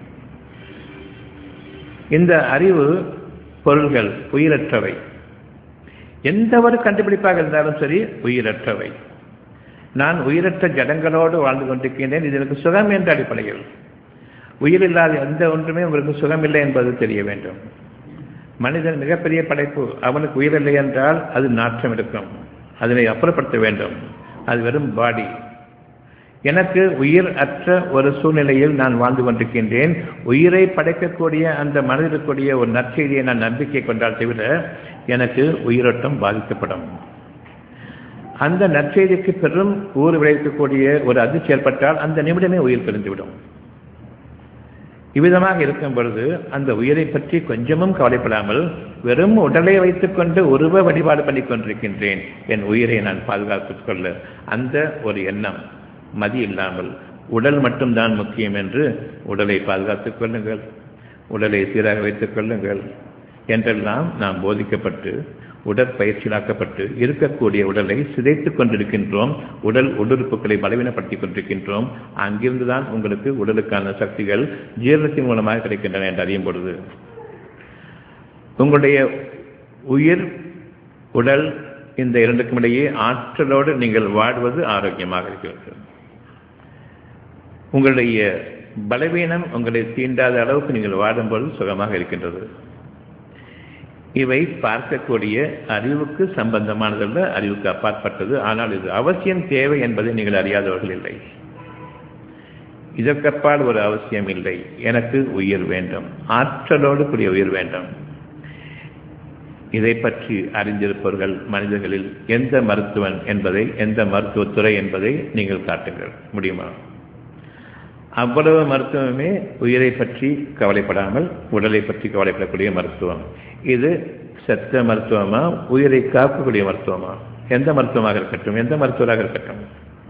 இந்த அறிவு பொருள்கள் உயிரற்றவை. எந்த ஒரு கண்டுபிடிப்பாக இருந்தாலும் சரி உயிரற்றவை. நான் உயிரற்ற ஜடங்களோடு வாழ்ந்து கொண்டிருக்கின்றேன். இது எனக்கு சுகம் என்ற அடிப்படையில். உயிர் இல்லாத எந்த ஒன்றுமே உங்களுக்கு சுகம் இல்லை என்பது தெரிய வேண்டும். மனிதன் மிகப்பெரிய படைப்பு. அவனுக்கு உயிர் இல்லை என்றால் அது நாற்றம் எடுக்கும். அதனை அப்புறப்படுத்த வேண்டும். அது வெறும் பாடி. எனக்கு உயிர் அற்ற ஒரு சூழ்நிலையில் நான் வாழ்ந்து கொண்டிருக்கின்றேன். உயிரை படைக்கக்கூடிய அந்த மனதிற்குரிய ஒரு நற்செய்தியை நான் நம்பிக்கை கொண்டால் தவிர எனக்கு உயிரோட்டம் பாதிக்கப்படும். அந்த நற்செய்திக்கு பெரும் ஊறு விளைவிக்கக்கூடிய ஒரு அதிர்ச்சி ஏற்பட்டால் அந்த நிமிடமே உயிர் பிரிந்துவிடும். இவ்விதமாக இருக்கும் பொழுது அந்த உயிரை பற்றி கொஞ்சமும் கவலைப்படாமல் வெறும் உடலை வைத்துக் கொண்டு உருவ வழிபாடு பண்ணி கொண்டிருக்கின்றேன். என் உயிரை நான் பாதுகாத்துக் கொள்ள அந்த ஒரு எண்ணம் மதி இல்லாமல் உடல் மட்டும்தான் முக்கியம் என்று உடலை பாதுகாத்துக் கொள்ளுங்கள், உடலை சீராக வைத்துக் கொள்ளுங்கள் என்றெல்லாம் நாம் போதிக்கப்பட்டு உடற்பயிற்சியாக்கப்பட்டு இருக்கக்கூடிய உடலை சிதைத்துக் கொண்டிருக்கின்றோம். உடல் உடலுறுப்புகளை பலவீனப்படுத்திக் கொண்டிருக்கின்றோம். அங்கிருந்துதான் உங்களுக்கு உடலுக்கான சக்திகள் ஜீரணத்தின் மூலமாக கிடைக்கின்றன என்று அறியும் பொழுது உங்களுடைய உயிர் உடல் இந்த இரண்டுக்கும் இடையே ஆற்றலோடு நீங்கள் வாழ்வது ஆரோக்கியமாக இருக்கிறது. உங்களுடைய பலவீனம் உங்களை தீண்டாத அளவுக்கு நீங்கள் வாடும்போது சுகமாக இருக்கின்றது. இவை பார்க்கக்கூடிய அறிவுக்கு சம்பந்தமானதல்ல, அறிவுக்கு அப்பாற்பட்டது. ஆனால் இது அவசியம் தேவை என்பதை நீங்கள் அறியாதவர்கள் இல்லை. இதற்கப்பால் ஒரு அவசியம் இல்லை. எனக்கு உயிர் வேண்டும், ஆற்றலோடு கூடிய உயிர் வேண்டும். இதை பற்றி அறிந்திருப்பவர்கள் மனிதர்களில் எந்த மருத்துவன் என்பதை, எந்த மருத்துவத்துறை என்பதை நீங்கள் காட்டுங்கள் முடியுமா? அவ்வளவு மருத்துவமே உயிரை பற்றி கவலைப்படாமல் உடலை பற்றி கவலைப்படக்கூடிய மருத்துவம். இது செத்த மருத்துவமா, உயிரை காக்கக்கூடிய மருத்துவமா? எந்த மருத்துவமாக இருக்கட்டும், எந்த மருத்துவராக இருக்கட்டும்,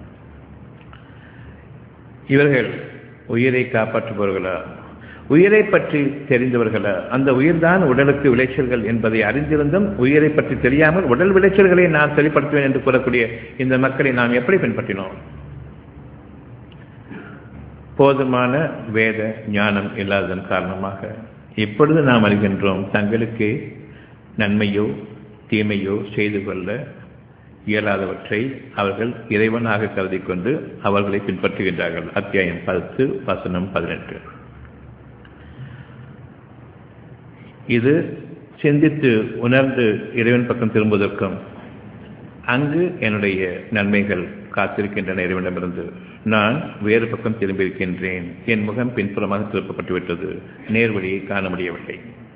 இவர்கள் உயிரை காப்பாற்றுபவர்களா, உயிரை பற்றி தெரிந்தவர்களா? அந்த உயிர்தான் உடலுக்கு விளைச்சல்கள் என்பதை அறிந்திருந்தும் உயிரை பற்றி தெரியாமல் உடல் விளைச்சல்களை நான் சரிப்படுத்துவேன் என்று கூறக்கூடிய இந்த மக்களை நாம் எப்படி பின்பற்றினோம்? போதுமான வேத ஞானம் இல்லாததன் காரணமாக இப்பொழுது நாம் அறிகின்றோம், தங்களுக்கு நன்மையோ தீமையோ செய்து கொள்ள இயலாதவற்றை அவர்கள் இறைவனாக கருதி கொண்டு அவர்களை பின்பற்றுகின்றார்கள். அத்தியாயம் 10 வசனம் 18. இது சிந்தித்து உணர்ந்து இறைவன் பக்கம் திரும்புவதற்கும் அங்கு என்னுடைய நன்மைகள் காத்திருக்கின்றன. இறைவனிடமிருந்து நான் வேறு பக்கம் திரும்பியிருக்கின்றேன். என் முகம் பின்புறமாக திருப்பப்பட்டு விட்டது. நேர்வழியை காண முடியவில்லை.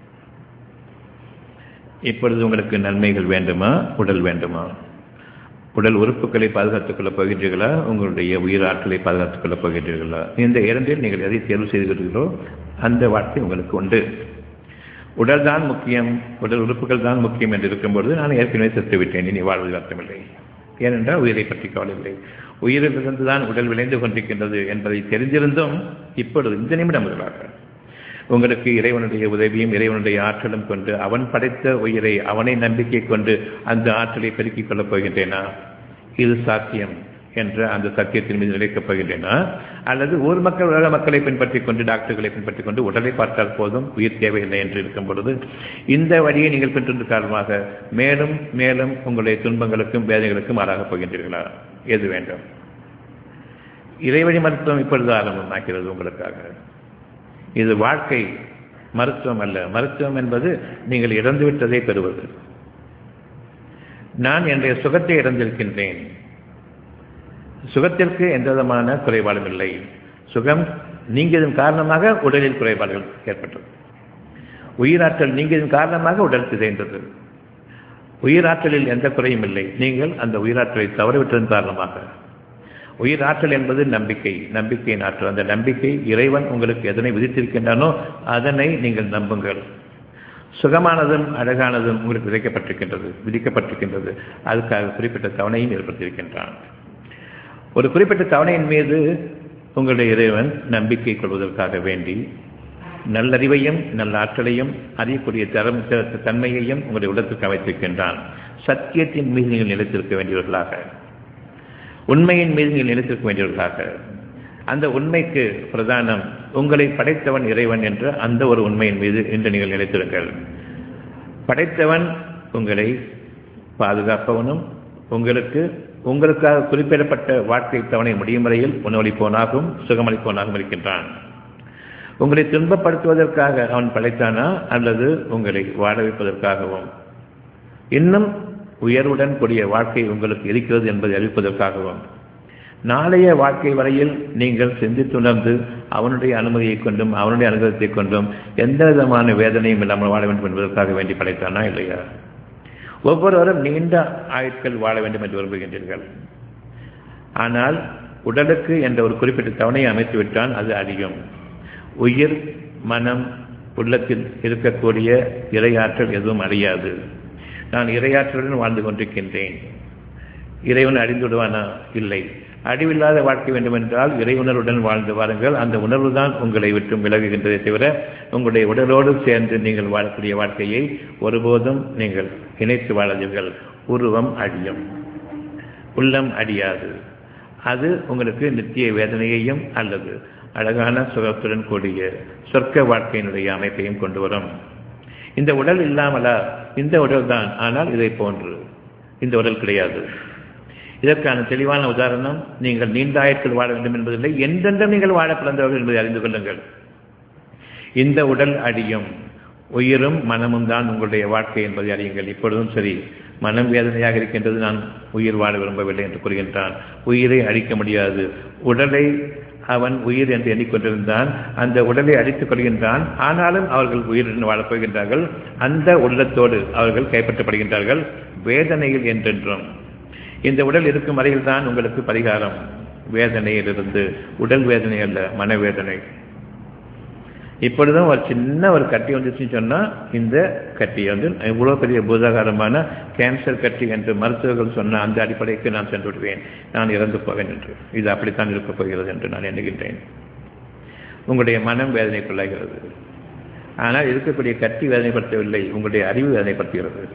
இப்பொழுது உங்களுக்கு நன்மைகள் வேண்டுமா, உடல் வேண்டுமா? உடல் உறுப்புகளை பாதுகாத்துக் கொள்ளப் போகின்றீர்களா, உங்களுடைய உயிராற்றலை பாதுகாத்துக் கொள்ளப் போகின்றீர்களா? இந்த இரண்டில் நீங்கள் எதை தேர்வு செய்கிறீர்களோ அந்த வாழ்க்கை உங்களுக்கு உண்டு. உடல் தான் முக்கியம், உடல் உறுப்புகள் தான் முக்கியம் என்று இருக்கும்பொழுது நான் ஏற்கனவே செத்துவிட்டேன், இனி வாழ்வது அர்த்தமில்லை. ஏனென்றால் உயிரை பற்றி கவலையில்லை. உயிரிலிருந்து தான் உடல் விளைந்து கொண்டிருக்கின்றது என்பதை தெரிந்திருந்தும் இப்பொழுது இந்த நிமிடம் முதலாக உங்களுக்கு இறைவனுடைய உதவியும் இறைவனுடைய ஆற்றலும் கொண்டு அவன் படைத்த உயிரை அவனை நம்பிக்கை கொண்டு அந்த ஆற்றலை பெருக்கிக் கொள்ளப் போகின்றேனா? இது சாத்தியம் என்ற அந்த சத்தியத்தின் மீது நிலைக்கப் போகின்றேனா? அல்லது ஊர் மக்கள் உலக மக்களை பின்பற்றிக் கொண்டு டாக்டர்களை பின்பற்றிக் கொண்டு உடலை பார்த்தால் போதும், உயிர் தேவையில்லை என்று இருக்கும் பொழுது இந்த வழியை நீங்கள் பின்றிருந்த காரணமாக மேலும் மேலும் உங்களுடைய துன்பங்களுக்கும் வேதனைகளுக்கும் ஆளாகப் போகின்றீர்களா? எது வேண்டும்? இறைவழி மருத்துவம் இப்பொழுது ஆரம்பமாகிறது உங்களுக்காக. இது வாழ்க்கை மருத்துவம் அல்ல. மருத்துவம் என்பது நீங்கள் இறந்துவிட்டதை பெறுவது. நான் என்னுடைய சுகத்தை இழந்திருக்கின்றேன். சுகத்திற்கு எந்த விதமான குறைபாடும் இல்லை. சுகம் நீங்கியதன் காரணமாக உடலில் குறைபாடுகள் ஏற்பட்டது. உயிராற்றல் நீங்கியதன் காரணமாக உடல் சிதைந்தது. உயிராற்றலில் எந்த குறையும் இல்லை. நீங்கள் அந்த உயிராற்றலை தவறிவிட்டதன் காரணமாக. உயிராற்றல் என்பது நம்பிக்கை, நம்பிக்கையின் ஆற்றல். அந்த நம்பிக்கை இறைவன் உங்களுக்கு எதனை விதித்திருக்கின்றானோ அதனை நீங்கள் நம்புங்கள். சுகமானதும் அழகானதும் உங்களுக்கு விதிக்கப்பட்டிருக்கின்றது. அதுக்காக குறிப்பிட்ட தவணையும் ஏற்படுத்தியிருக்கின்றான். ஒரு குறிப்பிட்ட தவணையின் மீது உங்களுடைய இறைவன் நம்பிக்கை கொள்வதற்காக வேண்டி நல்லறிவையும் நல்ல ஆற்றலையும் அறியக்கூடிய தன்மையையும் உங்களுடைய உள்ளத்திற்கு அமைத்திருக்கின்றான். சத்தியத்தின் மீது நீங்கள் நிலைத்திருக்க வேண்டியவர்களாக, உண்மையின் மீது நீங்கள் நிலைத்திருக்க வேண்டியவர்களாக. அந்த உண்மைக்கு பிரதானம் உங்களை படைத்தவன் இறைவன் என்ற அந்த ஒரு உண்மையின் மீது இன்று நீங்கள் நிலைத்திருங்கள். படைத்தவன் உங்களை பாதுகாப்பவனும் உங்களுக்காக குறிப்பிடப்பட்ட வாழ்க்கை தவணை முடியும் வரையில் உணவளிப்பவனாகவும் சுகமளிப்பவனாகவும் இருக்கின்றான். உங்களை துன்பப்படுத்துவதற்காக அவன் படைத்தானா அல்லது உங்களை வாழ வைப்பதற்காகவும் இன்னும் உயர்வுடன் கூடிய வாழ்க்கை உங்களுக்கு இருக்கிறது என்பதை அறிவிப்பதற்காகவும் நாளைய வாழ்க்கை வரையில் நீங்கள் சிந்தித்துணர்ந்து அவனுடைய அனுமதியை கொண்டும் அவனுடைய அனுகிரகத்தை கொண்டும் எந்த விதமான வேதனையும் இல்லாமல் வாழ வேண்டும் என்பதற்காக வேண்டி படைத்தானா இல்லையா? ஒவ்வொருவரும் நீண்ட ஆயுட்கள் வாழ வேண்டும் என்று விரும்புகின்றீர்கள். ஆனால் உடலுக்கு என்ற ஒரு குறிப்பிட்ட தவணையை அமைத்துவிட்டான், அது அழியும். உயிர், மனம், உள்ளத்தில் இருக்கக்கூடிய இறையாற்றல் எதுவும் அழியாது. நான் இறையாற்றலுடன் வாழ்ந்து கொண்டிருக்கின்றேன். இறைவன் அழிந்து விடுவானா? இல்லை. அழிவில்லாத வாழ்க்கை வேண்டுமென்றால் இறையுணர்வுடன் வாழ்ந்து வாருங்கள். அந்த உணர்வு தான் உங்களை விட்டு விலகுகின்றதை தவிர உங்களுடைய உடலோடு சேர்ந்து நீங்கள் வாழக்கூடிய வாழ்க்கையை ஒருபோதும் நீங்கள் இணைத்து வாழாதீர்கள். உருவம் அழியும், உள்ளம் அழியாது. அது உங்களுக்கு நித்திய வேதனையையும் அல்லது அழகான சுகத்துடன் கூடிய சொர்க்க வாழ்க்கையினுடைய அமைப்பையும் கொண்டு வரும். இந்த உடல் இல்லாமலா? இந்த உடல் தான், ஆனால் இதை போன்று இந்த உடல் கிடையாது. இதற்கான தெளிவான உதாரணம், நீங்கள் நீண்ட ஆயுட்கள் வாழ வேண்டும் என்பதில்லை, என்றென்றும் நீங்கள் வாழ பிறந்தவர்கள் என்பதை அறிந்து கொள்ளுங்கள். இந்த உடல் அழியும், உயிரும் மனமும் தான் உங்களுடைய வாழ்க்கை என்பதை அறியுங்கள். இப்பொழுதும் சரி, மனம் வேதனையாக இருக்கின்றது, நான் உயிர் வாழ விரும்பவில்லை என்று கூறுகின்றான். உயிரை அழிக்க முடியாது. உடலை அவன் உயிர் என்று எண்ணிக்கொண்டிருந்தான், அந்த உடலை அழித்துக் கொள்கின்றான். ஆனாலும் அவர்கள் உயிருடன் வாழப் போகின்றார்கள். அந்த உள்ளத்தோடு அவர்கள் கைப்பற்றப்படுகின்றார்கள் வேதனையில் என்றென்றும். இந்த உடல் இருக்கும் வரையில் தான் உங்களுக்கு பரிகாரம். வேதனையிலிருந்து, உடல் வேதனை அல்ல, மனவேதனை. இப்பொழுதும் ஒரு சின்ன ஒரு கட்டி வந்துச்சுன்னு சொன்னால் இந்த கட்டியை வந்து இவ்வளோ பெரிய பூதாகாரமான கேன்சர் கட்டி என்று மருத்துவர்கள் சொன்ன அந்த அடிப்படைக்கு நான் சென்று விடுவேன், நான் இறந்து போவேன் என்று. இது அப்படித்தான் இருக்கப் போகிறது என்று நான் எண்ணுகின்றேன். உங்களுடைய மனம் வேதனைக்குள்ளாகிறது. ஆனால் இருக்கக்கூடிய கட்டி வேதனைப்படுத்தவில்லை, உங்களுடைய அறிவு வேதனைப்படுத்துகிறது.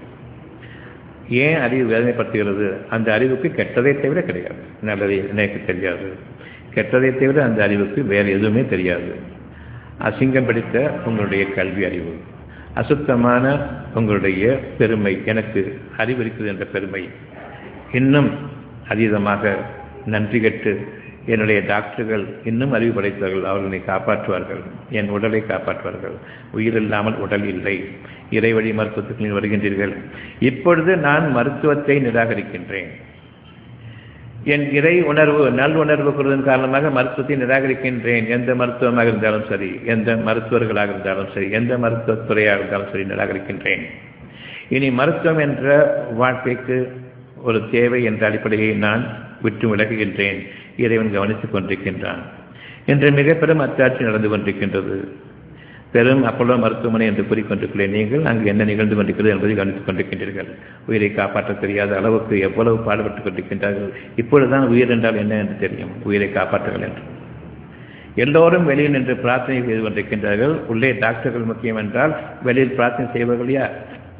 ஏன் அறிவு வேதனைப்படுத்துகிறது? அந்த அறிவுக்கு கெட்டதை தவிர கிடையாது, நல்லதை எனக்கு தெரியாது. கெட்டதை தவிர அந்த அறிவுக்கு வேறு எதுவுமே தெரியாது. அசிங்கம் பிடித்த உங்களுடைய கல்வி அறிவு, அசுத்தமான உங்களுடைய பெருமை, எனக்கு அறிவு இருக்குது என்ற பெருமை, இன்னும் அதீதமாக நன்றி கெட்டு என்னுடைய டாக்டர்கள் இன்னும் அறிவு படைத்தவர்கள், அவர்களை காப்பாற்றுவார்கள், என் உடலை காப்பாற்றுவார்கள். உயிர் இல்லாமல் உடல் இல்லை. இறைவழி மருத்துவத்துக்கு நீங்கள் வருகின்றீர்கள். இப்பொழுது நான் மருத்துவத்தை நிராகரிக்கின்றேன். என் இறை உணர்வு நல் உணர்வு கூறுவதன் காரணமாக மருத்துவத்தை நிராகரிக்கின்றேன். எந்த மருத்துவமாக இருந்தாலும் சரி, எந்த மருத்துவர்களாக இருந்தாலும் சரி, எந்த மருத்துவத்துறையாக இருந்தாலும் சரி, நிராகரிக்கின்றேன். இனி மருத்துவம் என்ற வாழ்க்கைக்கு ஒரு தேவை என்ற அடிப்படையை நான் விட்டு விலகுகின்றேன். இறைவன் கவனித்துக் கொண்டிருக்கின்றான். இன்று மிக பெரும் அத்தாட்சி நடந்து கொண்டிருக்கின்றது. பெரும் அப்போலோ மருத்துவமனை என்று கூறிக்கொண்டிருக்கிறேன். நீங்கள் அங்கு என்ன நிகழ்ந்து கொண்டிருக்கிறது என்பதை கவனித்துக் கொண்டிருக்கின்றீர்கள். உயிரை காப்பாற்ற தெரியாத அளவுக்கு எவ்வளவு பாடுபட்டுக் கொண்டிருக்கின்றார்கள். இப்பொழுதுதான் உயிர் என்றால் என்ன என்று தெரியும். உயிரை காப்பாற்றுங்கள் என்று எல்லோரும் வெளியில் நின்று பிரார்த்தனை செய்து கொண்டிருக்கின்றார்கள். உள்ளே டாக்டர்கள் முக்கியம் என்றால் வெளியில் பிரார்த்தனை செய்வர்கள் யார்?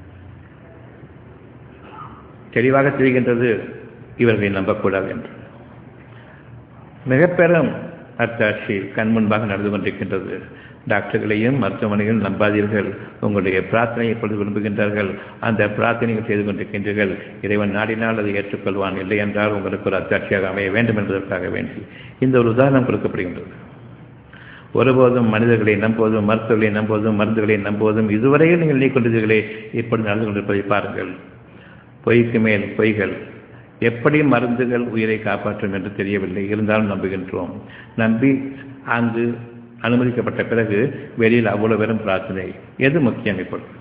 தெளிவாக தெரிகின்றது இவர்களை நம்பக்கூடாது என்று. மிக பெரும் அத்தாட்சி கண் முன்பாக நடந்து கொண்டிருக்கின்றது. டாக்டர்களையும் மருத்துவமனைகள் நம்பாதீர்கள். உங்களுடைய பிரார்த்தனை எப்பொழுது விரும்புகின்றார்கள் அந்த பிரார்த்தனைகள் செய்து கொண்டிருக்கின்றீர்கள். இறைவன் நாடினால் அதை ஏற்றுக்கொள்வான். இல்லை என்றால் உங்களுக்கு ஒரு அத்தாட்சியாக அமைய வேண்டும் என்பதற்காக வேண்டி இந்த ஒரு உதாரணம் கொடுக்கப்படுகின்றது. ஒருபோதும் மனிதர்களை நம்புவதும் மருத்துவர்களை நம்புவதும் மருந்துகளை நம்புவதும் இதுவரையில் நீங்கள் நீக்கொண்டீர்களே இப்படி நடந்து கொண்டிருப்பதை பாருங்கள். பொய்க்கு மேல் பொய்கள். எப்படி மருந்துகள் உயிரை காப்பாற்றும் என்று தெரியவில்லை, இருந்தாலும் நம்புகின்றோம். நம்பி அங்கு அனுமதிக்கப்பட்ட பிறகு வெளியில் அவ்வளவு வெறும் பிரார்த்தனை. எது முக்கியம்? இப்பொழுது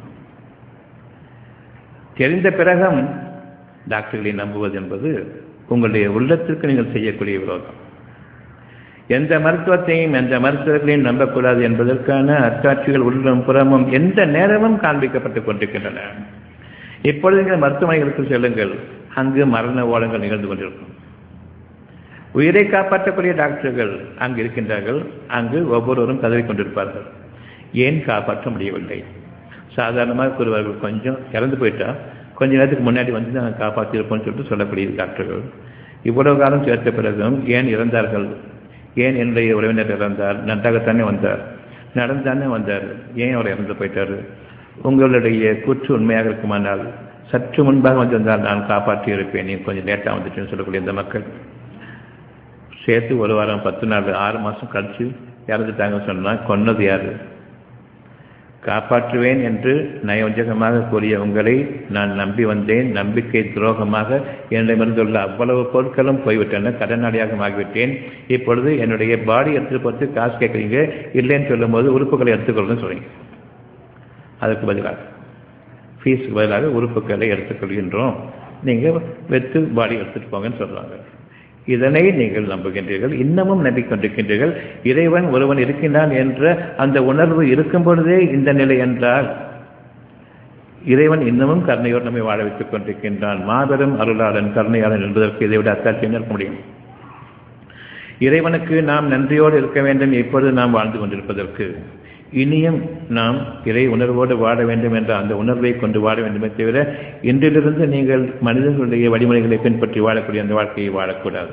தெரிந்த பிறகும் டாக்டர்களை நம்புவது என்பது உங்களுடைய உள்ளத்திற்கு நீங்கள் செய்யக்கூடிய விரோதம். எந்த மருத்துவத்தையும் எந்த மருத்துவர்களையும் நம்பக்கூடாது என்பதற்கான அத்தாட்சிகள் உள்ளும் புறமும் எந்த நேரமும் காண்பிக்கப்பட்டுக் கொண்டிருக்கின்றன. இப்பொழுது நீங்கள் மருத்துவமனைகளுக்கு செல்லுங்கள், அங்கு மரண ஓலங்கள் நிகழ்ந்து கொண்டிருக்கும். உயிரை காப்பாற்றக்கூடிய டாக்டர்கள் அங்கு இருக்கின்றார்கள். அங்கு ஒவ்வொருவரும் கதறிக்கொண்டிருப்பார்கள். ஏன் காப்பாற்ற முடியவில்லை? சாதாரணமாக கூறுவார்கள், கொஞ்சம் இறந்து போயிட்டா கொஞ்ச நேரத்துக்கு முன்னாடி வந்து நாங்கள் காப்பாற்றிருப்போம்னு சொல்லிட்டு சொல்லக்கூடிய டாக்டர்கள். இவ்வளவு காலம் சேர்த்த பிறகும் ஏன் இறந்தார்கள்? ஏன் என்னுடைய உறவினர் இறந்தார்? நன்றாகத்தானே வந்தார், நடந்தானே வந்தார், ஏன் அவர் இறந்து போயிட்டார்? உங்களுடைய கூற்று உண்மையாக இருக்குமானால் சற்று முன்பாக வந்திருந்தால் நான் காப்பாற்றி இருப்பேன், நீ கொஞ்சம் லேட்டாக வந்துச்சுன்னு சொல்லக்கூடிய இந்த மக்கள் சேர்த்து ஒரு வாரம் 10 நாள் 6 மாதம் கழிச்சு இறந்துட்டாங்க சொன்னால் கொன்னது யாரு? காப்பாற்றுவேன் என்று நயவஞ்சகமாக கூறிய உங்களை நான் நம்பி வந்தேன். நம்பிக்கை துரோகமாக என்னிடமிருந்துள்ள அவ்வளவு பொருட்களும் போய்விட்டன. கடனாளியாக ஆகிவிட்டேன். இப்பொழுது என்னுடைய பாடி எடுத்துட்டு போட்டு காசு கேட்குறீங்க. இல்லைன்னு சொல்லும் போது உறுப்புகளை எடுத்துக்கொள்ளணும்னு சொல்றீங்க. அதுக்கு பதிலாக ஃபீஸுக்கு பதிலாக உறுப்புகளை எடுத்துக்கொள்கின்றோம், நீங்கள் வெத்து பாடி எடுத்துட்டு போங்கன்னு சொல்றாங்க. இதனை நீங்கள் நம்புகின்றீர்கள், இன்னமும் நம்பிக்கொண்டிருக்கின்றீர்கள். இறைவன் ஒருவன் இருக்கின்றான் என்ற அந்த உணர்வு இருக்கும் பொழுதே இந்த நிலை என்றால் இறைவன் இன்னமும் கருணையோடு நம்மை வாழ வைத்துக் கொண்டிருக்கின்றான். மாபெரும் அருளாளன் கருணையாளன் என்பதற்கு இதை விட அத்தாட்சி இருக்க முடியும்? இறைவனுக்கு நாம் நன்றியோடு இருக்க வேண்டும். இப்பொழுது நாம் வாழ்ந்து கொண்டிருப்பதற்கு இனியும் நாம் இறை உணர்வோடு வாழ வேண்டும் என்ற அந்த உணர்வை கொண்டு வாழ வேண்டுமே தவிர இன்றிலிருந்து நீங்கள் மனிதர்களுடைய வழிமுறைகளை பின்பற்றி வாழக்கூடிய அந்த வாழ்க்கையை வாழக்கூடாது.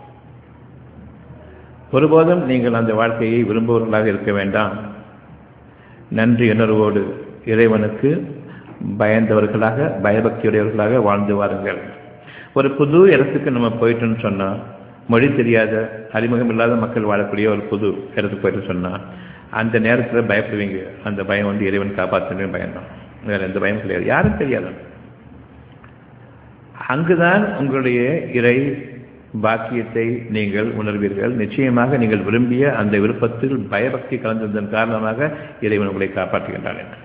ஒருபோதும் நீங்கள் அந்த வாழ்க்கையை விரும்புவர்களாக இருக்க வேண்டாம். நன்றி உணர்வோடு இறைவனுக்கு பயந்தவர்களாக பயபக்தியுடையவர்களாக வாழ்ந்து வாருங்கள். ஒரு புது இடத்துக்கு நம்ம போயிட்டோன்னு சொன்னால், மொழி தெரியாத அறிமுகம் இல்லாத மக்கள் வாழக்கூடிய ஒரு புது இடத்துக்கு போயிட்டு சொன்னால் அந்த நேரத்தில் பயப்படுவீங்க. அந்த பயம் வந்து இறைவன் காப்பாற்றணும் பயம்தான், வேற எந்த பயமும் கிடையாது. யாரும் தெரியாது. அங்குதான் உங்களுடைய இறை பாக்கியத்தை நீங்கள் உணர்வீர்கள். நிச்சயமாக நீங்கள் விரும்பிய அந்த விருப்பத்தில் பயபக்தி கலந்ததன் காரணமாக இறைவன் உங்களை காப்பாற்றுகின்றான் என்று.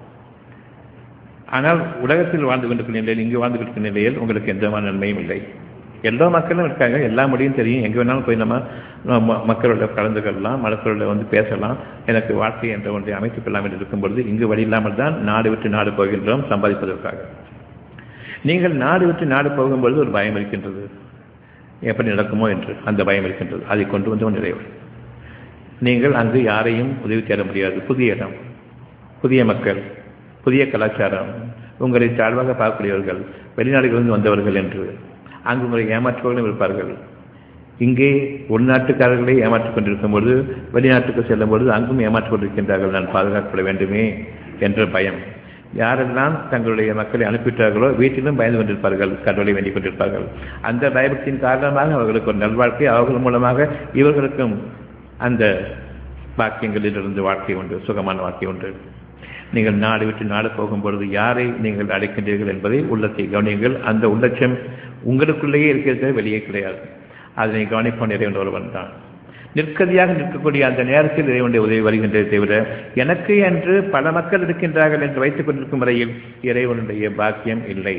ஆனால் உலகத்தில் வாழ்ந்து கொண்டிருக்கிற நிலையில், இங்கு வாழ்ந்து கொண்டிருக்கிற நிலையில் உங்களுக்கு எந்த நன்மையும் இல்லை. எல்லா மக்களும் இருக்காங்க, எல்லா மொழியும் தெரியும், எங்கே வேணாலும் போய் நம்ம மக்களோட கலந்துக்கலாம், மக்களோட வந்து பேசலாம், எனக்கு வாழ்க்கை என்ற ஒன்றை அமைத்துக் கொள்ளலாம் என்று இருக்கும் பொழுது இங்கு வழி இல்லாமல் தான் நாடு விட்டு நாடு போகின்றோம் சம்பாதிப்பதற்காக. நீங்கள் நாடு விட்டு நாடு போகும்பொழுது ஒரு பயம் இருக்கின்றது, எப்படி நடக்குமோ என்று அந்த பயம் இருக்கின்றது. அதை கொண்டு வந்து நிறைவு. நீங்கள் அங்கு யாரையும் உதவி தேட முடியாது. புதிய இடம், புதிய மக்கள், புதிய கலாச்சாரம், உங்களை தாழ்வாக பார்க்கக்கூடியவர்கள், வெளிநாடுகளிலிருந்து வந்தவர்கள் என்று அங்கு உங்களை ஏமாற்றுபவர்களும் இருப்பார்கள். இங்கே உள்நாட்டுக்காரர்களை ஏமாற்றிக் கொண்டிருக்கும் பொழுது வெளிநாட்டுக்கு செல்லும் பொழுது அங்கும் ஏமாற்றிக் கொண்டிருக்கின்றார்கள். நான் பாதுகாக்கப்பட வேண்டுமே என்ற பயம். யாரெல்லாம் தங்களுடைய மக்களை அனுப்பிவிட்டார்களோ வீட்டிலும் பயந்து கொண்டிருப்பார்கள், கடவுளை வேண்டிக் கொண்டிருப்பார்கள். அந்த பயபக்தியின் காரணமாக அவர்களுக்கு ஒரு நல்வாழ்க்கை, அவர்கள் மூலமாக இவர்களுக்கும் அந்த பாக்கியங்களிலிருந்து வாழ்க்கை உண்டு, சுகமான வாழ்க்கை உண்டு. நீங்கள் நாடு விட்டு நாடு போகும்பொழுது யாரை நீங்கள் அழைக்கின்றீர்கள் என்பதை உள்ளத்தை கவனியுங்கள். அந்த உள்ளட்சம் உங்களுக்குள்ளேயே இருக்கிறது, வெளியே கிடையாது. அதனை கவனிப்பான் இறைவன் ஒருவன் தான். நிற்கதியாக நிற்கக்கூடிய அந்த நேரத்தில் இறைவனுடைய உதவி வருகின்றதை தவிர எனக்கு என்று பல மக்கள் இருக்கின்றார்கள் என்று வைத்துக் கொண்டிருக்கும் வரையில் இறைவனுடைய பாக்கியம் இல்லை.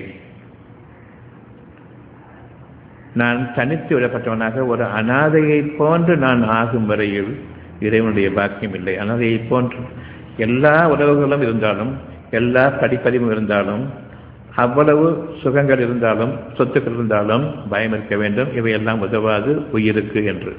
நான் தனித்து விடப்பட்டவனாக ஒரு அனாதையை போன்று நான் ஆகும் வரையில் இறைவனுடைய பாக்கியம் இல்லை. அனாதையை போன்று எல்லா உறவுகளும் இருந்தாலும், எல்லா படிப்பறிவும் இருந்தாலும், அவ்வளவு சுகங்கள் இருந்தாலும், சொத்துக்கள் இருந்தாலும் பயம் இருக்க வேண்டும். இவையெல்லாம் உதவாது உயிருக்கு என்று.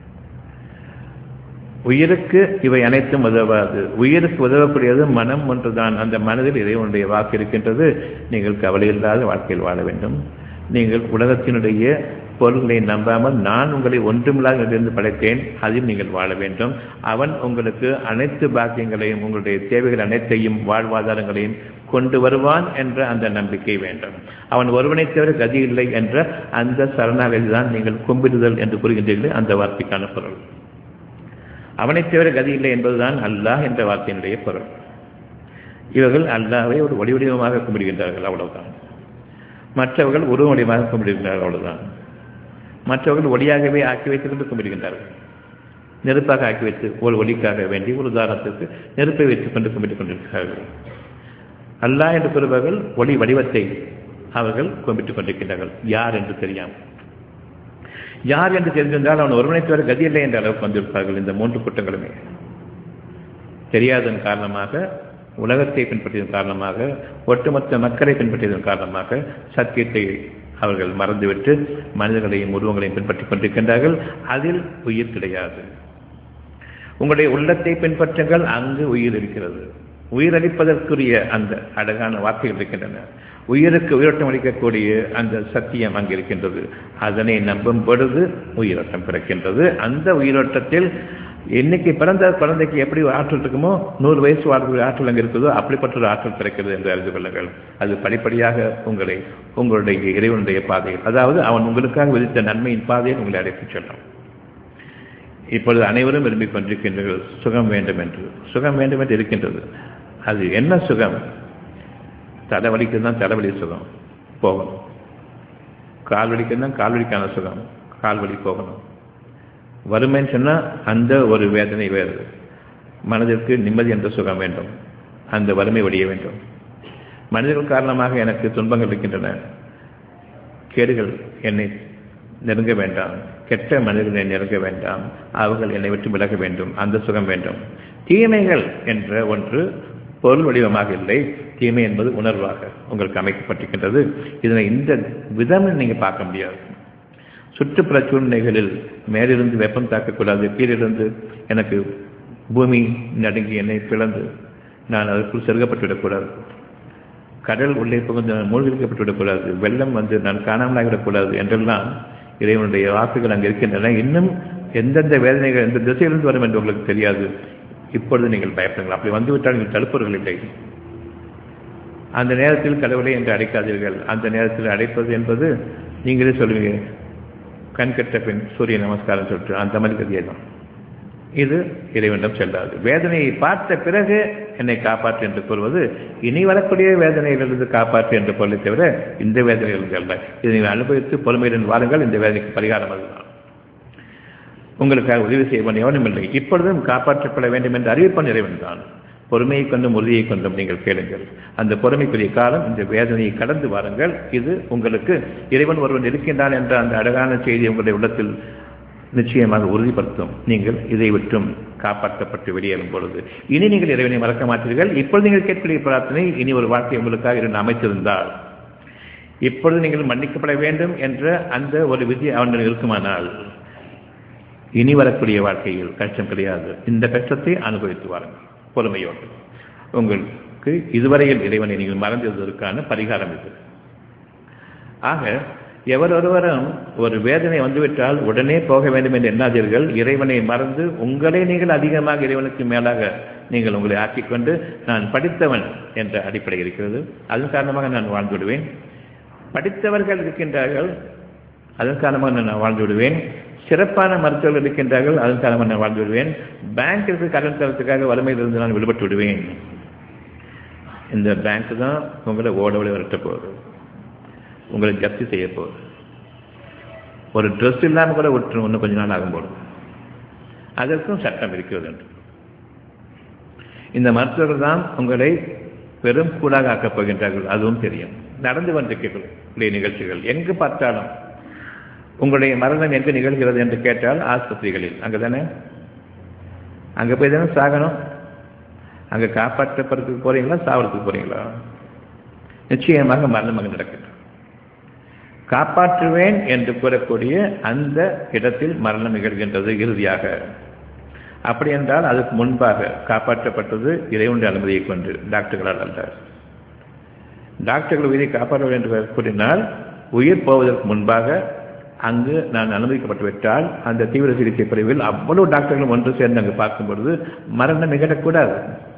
உயிருக்கு இவை அனைத்தும் உதவாது. உயிருக்கு உதவக்கூடியது மனம் ஒன்றுதான். அந்த மனதில் இறைவனுடைய வாக்கு இருக்கின்றது. நீங்கள் கவலையில்லாத வாழ்க்கையில் வாழ வேண்டும். நீங்கள் உலகத்தினுடைய பொருள்களை நம்பாமல் நான் உங்களை ஒன்றுமில்லாத படைத்தேன், அதில் நீங்கள் வாழ வேண்டும். அவன் உங்களுக்கு அனைத்து பாக்கியங்களையும், உங்களுடைய தேவைகள் அனைத்தையும், வாழ்வாதாரங்களையும் கொண்டு வருவான் என்ற அந்த நம்பிக்கை வேண்டும். அவன் ஒருவனை தவிர கதி இல்லை என்ற அந்த சரணாகதி தான் நீங்கள் கும்பிடுதல் என்று கூறுகின்றீர்கள். அந்த வார்த்தைக்கான பொருள் அவனை தவிர கதி இல்லை என்பதுதான் அல்லாஹ் என்ற வார்த்தையினுடைய பொருள். இவர்கள் அல்லாஹ்வை ஒரு ஒளி வடிவமாக கும்பிடுகின்றார்கள், அவ்வளவுதான். மற்றவர்கள் உருவ வடிவமாக கும்பிடுகின்றார்கள், அவ்வளவுதான். மற்றவர்கள் ஒளியாகவே ஆக்கி வைத்துக் கொண்டு கும்பிடுகின்றார்கள். நெருப்பாக ஆக்கி வைத்து ஒரு ஒளிக்காக வேண்டி ஒரு உதாரணத்திற்கு நெருப்பை வைத்துக் கொண்டு கும்பிட்டுக் கொண்டிருக்கிறார்கள். அல்லாஹ் என்று கூறுபவர்கள் ஒளி வடிவத்தை அவர்கள் கும்பிட்டுக் கொண்டிருக்கின்றார்கள். யார் என்று தெரியாமல், யார் என்று தெரிந்திருந்தால் அவன் ஒருவனை தவிர கதி இல்லை என்ற அளவுக்கு வந்திருப்பார்கள். இந்த மூன்று குற்றங்களுமே தெரியாததன் காரணமாக, உலகத்தை பின்பற்றியதன் காரணமாக, ஒட்டுமொத்த மக்களை பின்பற்றியதன் காரணமாக சத்தியத்தை அவர்கள் மறந்துவிட்டு மனிதர்களையும் உருவங்களையும் பின்பற்றிக் கொண்டிருக்கின்றார்கள். அதில் உயிர் கிடையாது. உங்களுடைய உள்ளத்தை பின்பற்றுங்கள், அங்கு உயிர் இருக்கிறது. உயிரளிப்பதற்குரிய அந்த அழகான வார்த்தைகள் இருக்கின்றன. உயிருக்கு உயிரோட்டம் அளிக்கக்கூடிய அந்த சத்தியம் அங்கு இருக்கின்றது. அதனை நம்பும் பொழுது உயிரோட்டம் பிறக்கின்றது. அந்த உயிரோட்டத்தில் இன்னைக்கு பிறந்த குழந்தைக்கு எப்படி ஒரு ஆற்றல் இருக்குமோ, 100 வயசு வாழ்க்கை ஆற்றல் அங்கே இருக்குதோ அப்படிப்பட்ட ஒரு ஆற்றல் பிறக்கிறது என்று அறிந்து கொள்ளுங்கள். அது படிப்படியாக உங்களை உங்களுடைய இறைவனுடைய பாதையில், அதாவது அவன் உங்களுக்காக விதித்த நன்மையின் பாதையில் உங்களை அழைத்துச் செல்லும். இப்பொழுது அனைவரும் விரும்பிக் கொண்டிருக்கின்றீர்கள் சுகம் வேண்டும் என்று. சுகம் வேண்டும் என்று இருக்கின்றது. அது என்ன சுகம்? தலைவலிக்கு தான் தலைவலி சுகம், போகணும். கால்வலிக்கு தான் கால்வலிக்கான சுகம், கால்வலி போகணும். வறுமைன்னு சொன்னால் அந்த ஒரு வேதனை வேறு. மனதிற்கு நிம்மதி என்ற சுகம் வேண்டும், அந்த வறுமை ஒழிய வேண்டும். மனிதர்கள் காரணமாக எனக்கு துன்பங்கள் இருக்கின்றன, கேடுகள் என்னை நெருங்க வேண்டாம், கெட்ட மனிதர்களை நெருங்க வேண்டாம், அவர்கள் என்னை விட்டு விலக வேண்டும், அந்த சுகம் வேண்டும். தீமைகள் என்ற ஒன்று பொருள் வடிவமாக இல்லை, தீமை என்பது உணர்வாக உங்களுக்கு அமைக்கப்பட்டிருக்கின்றது. இதனை இந்த விதம் நீங்கள் பார்க்க முடியாது. சுற்றுப்புற சூழ்நிலைகளில் மேலிருந்து வெப்பம் தாக்கக்கூடாது, கீழிருந்து எனக்கு பூமி நடுங்கி என்னை பிளந்து நான் அதற்குள் செருகப்பட்டுவிடக்கூடாது, கடல் உள்ளே புகுந்து நான் மூழ்கிக்கப்பட்டுவிடக்கூடாது, வெள்ளம் வந்து நான் காணாமலாகிவிடக்கூடாது என்றெல்லாம் இறைவனுடைய வாக்குகள் அங்கே இருக்கின்றன. இன்னும் எந்தெந்த வேதனைகள் எந்த திசையிலிருந்து வரும் என்று உங்களுக்கு தெரியாது. இப்பொழுது நீங்கள் பயப்படுங்கள். அப்படி வந்துவிட்டால் நீங்கள் தடுப்பவர்கள் இல்லை. அந்த நேரத்தில் கடவுளை என்று அழைக்காதீர்கள். அந்த நேரத்தில் அழைப்பது என்பது நீங்களே சொல்லுவீங்க, கண்கட்ட பின் சூரிய நமஸ்காரம் சொல்லிட்டு அந்த மாதிரி கதியை தான். இது இறைவனிடம் செல்லாது. வேதனையை பார்த்த பிறகு என்னை காப்பாற்று என்று கூறுவது இனி வரக்கூடிய வேதனையிலிருந்து காப்பாற்று என்று பொருளை தவிர இந்த வேதனையிலிருந்து அல்ல. இதை நீங்கள் அனுபவித்து பொறுமையுடன் வாருங்கள். இந்த வேதனைக்கு பரிகாரம் அதுதான். உங்களுக்காக உதவி செய்ய எவனும் இல்லை. இப்பொழுதும் காப்பாற்றப்பட வேண்டும் என்று அறிவிப்பான் இறைவன் தான். பொறுமையை கொண்டும் உறுதியை கொண்டும் நீங்கள் கேளுங்கள். அந்த பொறுமைக்குரிய காலம் இந்த வேதனையை கடந்து வாருங்கள். இது உங்களுக்கு இறைவன் ஒருவன் இருக்கின்றான் என்ற அந்த அழகான செய்தி உங்களுடைய உள்ளத்தில் நிச்சயமாக உறுதிப்படுத்தும். நீங்கள் இதை விட்டும் காப்பாற்றப்பட்டு வெளியேறும் பொழுது இனி நீங்கள் இறைவனை மறக்க மாட்டீர்கள். இப்பொழுது நீங்கள் கேட்கக்கூடிய பிரார்த்தனை, இனி ஒரு வாழ்க்கை உங்களுக்காக இருந்து அமைத்திருந்தால், இப்பொழுது நீங்கள் மன்னிக்கப்பட வேண்டும் என்ற அந்த ஒரு விதி அவனிடம் இருக்குமானால், இனி வரக்கூடிய வாழ்க்கையில் கஷ்டம் கிடையாது. இந்த கஷ்டத்தை அனுபவித்து வாருங்கள் பொறுமையோடு. உங்களுக்கு இதுவரையில் இறைவனை நீங்கள் மறந்ததற்கான பரிகாரம் இது. ஆக எவரொருவரும் ஒரு வேதனை வந்துவிட்டால் உடனே போக வேண்டும் என்று எண்ணாதீர்கள். இறைவனை மறந்து உங்களை நீங்கள் அதிகமாக இறைவனுக்கு மேலாக நீங்கள் உங்களை ஆக்கிக்கொண்டு நான் படித்தவன் என்ற அடிப்படை இருக்கிறது, அதன் காரணமாக நான் வாழ்ந்து விடுவேன். படித்தவர்கள் இருக்கின்றார்கள், அதன் காரணமாக நான் வாழ்ந்து விடுவேன். சிறப்பான மருத்துவர்கள் இருக்கின்றார்கள், அதன் காரணமாக நான் வாழ்ந்து விடுவேன். பேங்கிற்கு கடன் தரத்துக்காக வறுமையிலிருந்து நான் விடுபட்டு விடுவேன். இந்த பேங்க் தான் உங்களை ஓட விரட்ட போகுது, உங்களை ஜப்தி செய்ய போகுது. ஒரு ட்ரெஸ் இல்லாமல் கூட விட்டு இன்னும் கொஞ்ச நாள் ஆகும்போது அதற்கும் சட்டம் இருக்கிறது என்று இந்த மருத்துவர்கள் தான் உங்களை பெரும் கூடாக ஆக்கப் போகின்றார்கள். அதுவும் தெரியும். நடந்து கொண்டிருக்கக்கூடிய நிகழ்ச்சிகள் எங்கு பார்த்தாலும் உங்களுடைய மரணம் எங்கு நிகழ்கிறது என்று கேட்டால் ஆஸ்பத்திரிகளில். அங்கதானே, அங்கே போய் தானே சாகணும். அங்கே காப்பாற்றப்படுறதுக்கு போறீங்களா, சாவறதுக்கு போறீங்களா? நிச்சயமாக மரணம் அங்கு நடக்கின்றது. காப்பாற்றுவேன் என்று கூறக்கூடிய அந்த இடத்தில் மரணம் நிகழ்கின்றது இறுதியாக. அப்படி என்றால் அதுக்கு முன்பாக காப்பாற்றப்பட்டது இறைவனுடைய அனுமதியை கொண்டு, டாக்டர்களால் அல்ல. டாக்டர்கள் உயிரை காப்பாற்ற என்று கூறினால் உயிர் போவதற்கு முன்பாக அங்கு நான் அனுமதிக்கப்பட்டு விட்டால் அந்த தீவிர சிகிச்சை பிரிவில் அவ்வளவு டாக்டர்களும் ஒன்று சேர்ந்து அங்கு பார்க்கும் பொழுது மரணம் நிகழக்கூடாது.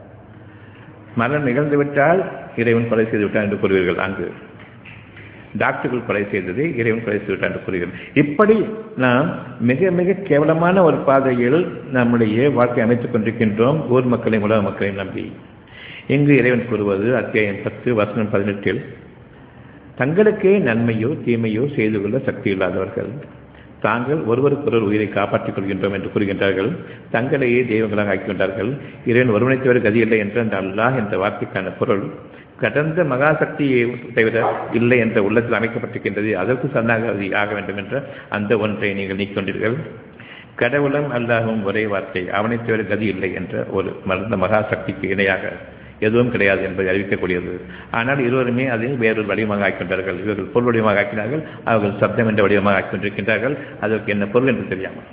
மரணம் நிகழ்ந்து விட்டால் இறைவன் கொலை செய்து விட்டான் என்று கூறுவீர்கள். அங்கு டாக்டர்கள் கொலை செய்தது இறைவன் கொலை செய்து விட்டான் என்று கூறுவீர்கள். இப்படி நாம் மிக மிக கேவலமான ஒரு பாதையில் நம்முடைய வாழ்க்கை அமைத்துக் கொண்டிருக்கின்றோம், ஊர் மக்களையும் உலக மக்களையும் நம்பி. இங்கு இறைவன் கூறுவது அத்தியாயம் 10 வசனம் 18, தங்களுக்கே நன்மையோ தீமையோ செய்து கொள்ள சக்தி இல்லாதவர்கள் தாங்கள் ஒருவருக்கொருவர் உயிரை காப்பாற்றிக் கொள்கின்றோம் என்று கூறுகின்றார்கள். தங்களையே தெய்வங்களாக ஆக்கிக் கொண்டார்கள். இறைவன் ஒருவனை தவிர கதி இல்லை என்ற அந்த அல்லாஹ் என்ற வார்த்தைக்கான பொருள் கடந்த மகாசக்தியை தவிர இல்லை என்ற உள்ளத்தில் அமைக்கப்பட்டிருக்கின்றது. அதற்கு சரணாகதி ஆக வேண்டும் என்ற அந்த ஒன்றை நீங்கள் நீக்கொண்டீர்கள். கடவுளும் அல்லாஹும் ஒரே வார்த்தை, அவனை தவிர கதி இல்லை என்ற ஒரு மறந்த மகாசக்திக்கு இணையாக எதுவும் கிடையாது என்பதை அறிவிக்கக்கூடியது. ஆனால் இருவருமே அதை வேறொரு வடிவமாக ஆக்கின்றார்கள். இவர்கள் பொருள் வடிவமாக ஆக்கினார்கள், அவர்கள் சப்தம் என்ற வடிவமாக ஆக்கிக் கொண்டிருக்கின்றார்கள். அதற்கு என்ன பொருள் என்று தெரியாமல்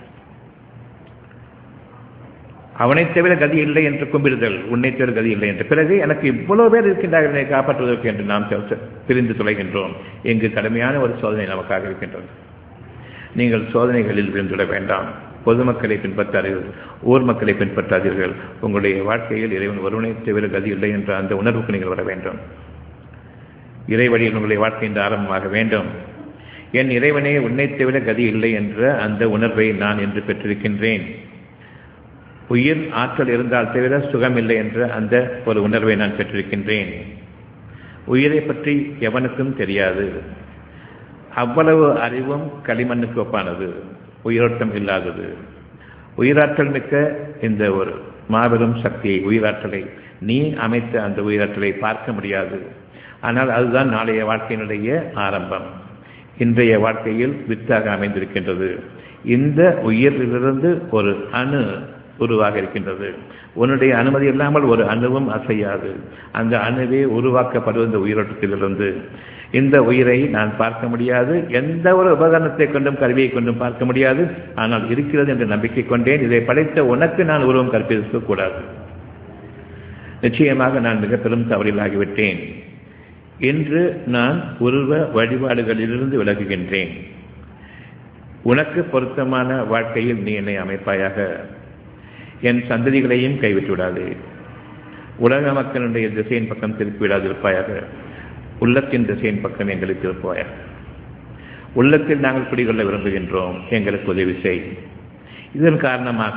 அவனை தவிர கதி இல்லை என்று கும்பிடுதல், உன்னை தவிர கதி இல்லை என்று. பிறகு எனக்கு இவ்வளவு பேர் இருக்கின்றார்கள் என்னை காப்பாற்றுவதற்கு என்று நாம் பிரிந்து தொலைகின்றோம். இங்கு கடுமையான ஒரு சோதனை நமக்காக இருக்கின்றது. நீங்கள் சோதனைகளில் விழுந்துவிட வேண்டாம். பொதுமக்களை பின்பற்றாதீர்கள், ஊர் மக்களை பின்பற்றாதீர்கள். உங்களுடைய வாழ்க்கையில் இறைவன் ஒருவனை தவிர கதி இல்லை என்ற அந்த உணர்வுக்கு நீங்கள் வர வேண்டும். இறை வழியில் உங்களுடைய வாழ்க்கை இந்த ஆரம்பமாக வேண்டும். என் இறைவனே உன்னை தவிர கதி இல்லை என்ற அந்த உணர்வை நான் என்று பெற்றிருக்கின்றேன். உயிர் ஆற்றல் இருந்தால் தவிர சுகம் இல்லை என்ற அந்த ஒரு உணர்வை நான் பெற்றிருக்கின்றேன். உயிரை பற்றி எவனுக்கும் தெரியாது. அவ்வளவு அறிவும் களிமண்ணுக்கு ஒப்பானது, உயிரோட்டம் இல்லாதது. உயிராற்றல் மிக்க இந்த ஒரு மாபெரும் சக்தியை, உயிராற்றலை, நீ அமைத்த அந்த உயிராற்றலை பார்க்க முடியாது. ஆனால் அதுதான் நாளைய வாழ்க்கையினுடைய ஆரம்பம். இன்றைய வாழ்க்கையில் வித்தாக அமைந்திருக்கின்றது. இந்த உயிரிலிருந்து ஒரு அணு உருவாக இருக்கின்றது. உன்னுடைய அனுமதி இல்லாமல் ஒரு அணுவும் அசையாது. அந்த அணுவே உருவாக்கப்படுவது இந்த உயிரோட்டத்திலிருந்து. இந்த உயிரை நான் பார்க்க முடியாது, எந்த ஒரு உபகரணத்தை கொண்டும் கருவியை கொண்டும் பார்க்க முடியாது. ஆனால் இருக்கிறது என்ற நம்பிக்கை கொண்டேன். இதை படைத்த உனக்கு நான் உருவம் கற்பிக்க கூடாது. நிச்சயமாக நான் மிக பெரும் தவறிலாகிவிட்டேன். இன்று நான் உருவ வழிபாடுகளிலிருந்து விலகுகின்றேன். உனக்கு பொருத்தமான வாழ்க்கையில் நீ என்னை அமைப்பாயாக. என் சந்ததிகளையும் கைவிட்டு விடாது. உலக மக்களுடைய திசையின் பக்கம் திருப்பிவிடாது இருப்பாயாக. உள்ளத்தின் திசையின் பக்கம் எங்களுக்கு திருப்புவாயாக. உள்ளத்தில் நாங்கள் குடிகொள்ள விரும்புகின்றோம், எங்களுக்கு உதவி செய். இதன் காரணமாக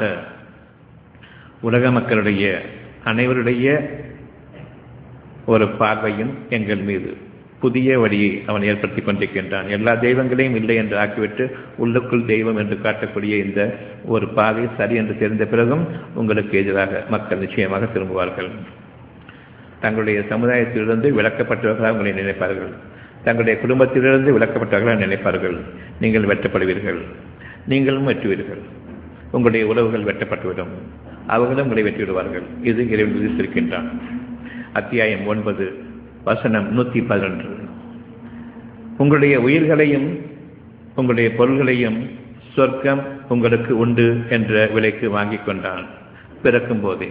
உலக மக்களுடைய அனைவருடைய ஒரு பார்வையும் எங்கள் மீது புதிய வழியை அவன் ஏற்படுத்தி கொண்டிருக்கின்றான். எல்லா தெய்வங்களையும் இல்லை என்று ஆக்கிவிட்டு உள்ளுக்குள் தெய்வம் என்று காட்டக்கூடிய இந்த ஒரு பாதை சரி என்று தெரிந்த பிறகும் உங்களுக்கு எதிராக மக்கள் நிச்சயமாக திரும்புவார்கள். தங்களுடைய சமுதாயத்திலிருந்து விலக்கப்பட்டவர்களாக உங்களை நினைப்பார்கள். தங்களுடைய குடும்பத்திலிருந்து விலக்கப்பட்டவர்களாக நினைப்பார்கள். நீங்கள் வெட்டப்படுவீர்கள், நீங்களும் வெட்டுவீர்கள். உங்களுடைய உறவுகள் வெட்டப்பட்டுவிடும், அவர்களும் உங்களை வெட்டிவிடுவார்கள். இது இறைவன் விதித்திருக்கின்றான். அத்தியாயம் 9 வசனம் 111. உங்களுடைய உயிர்களையும் உங்களுடைய பொருள்களையும் சொர்க்கம் உங்களுக்கு உண்டு என்ற விலைக்கு வாங்கிக் கொண்டான். பிறக்கும் போதே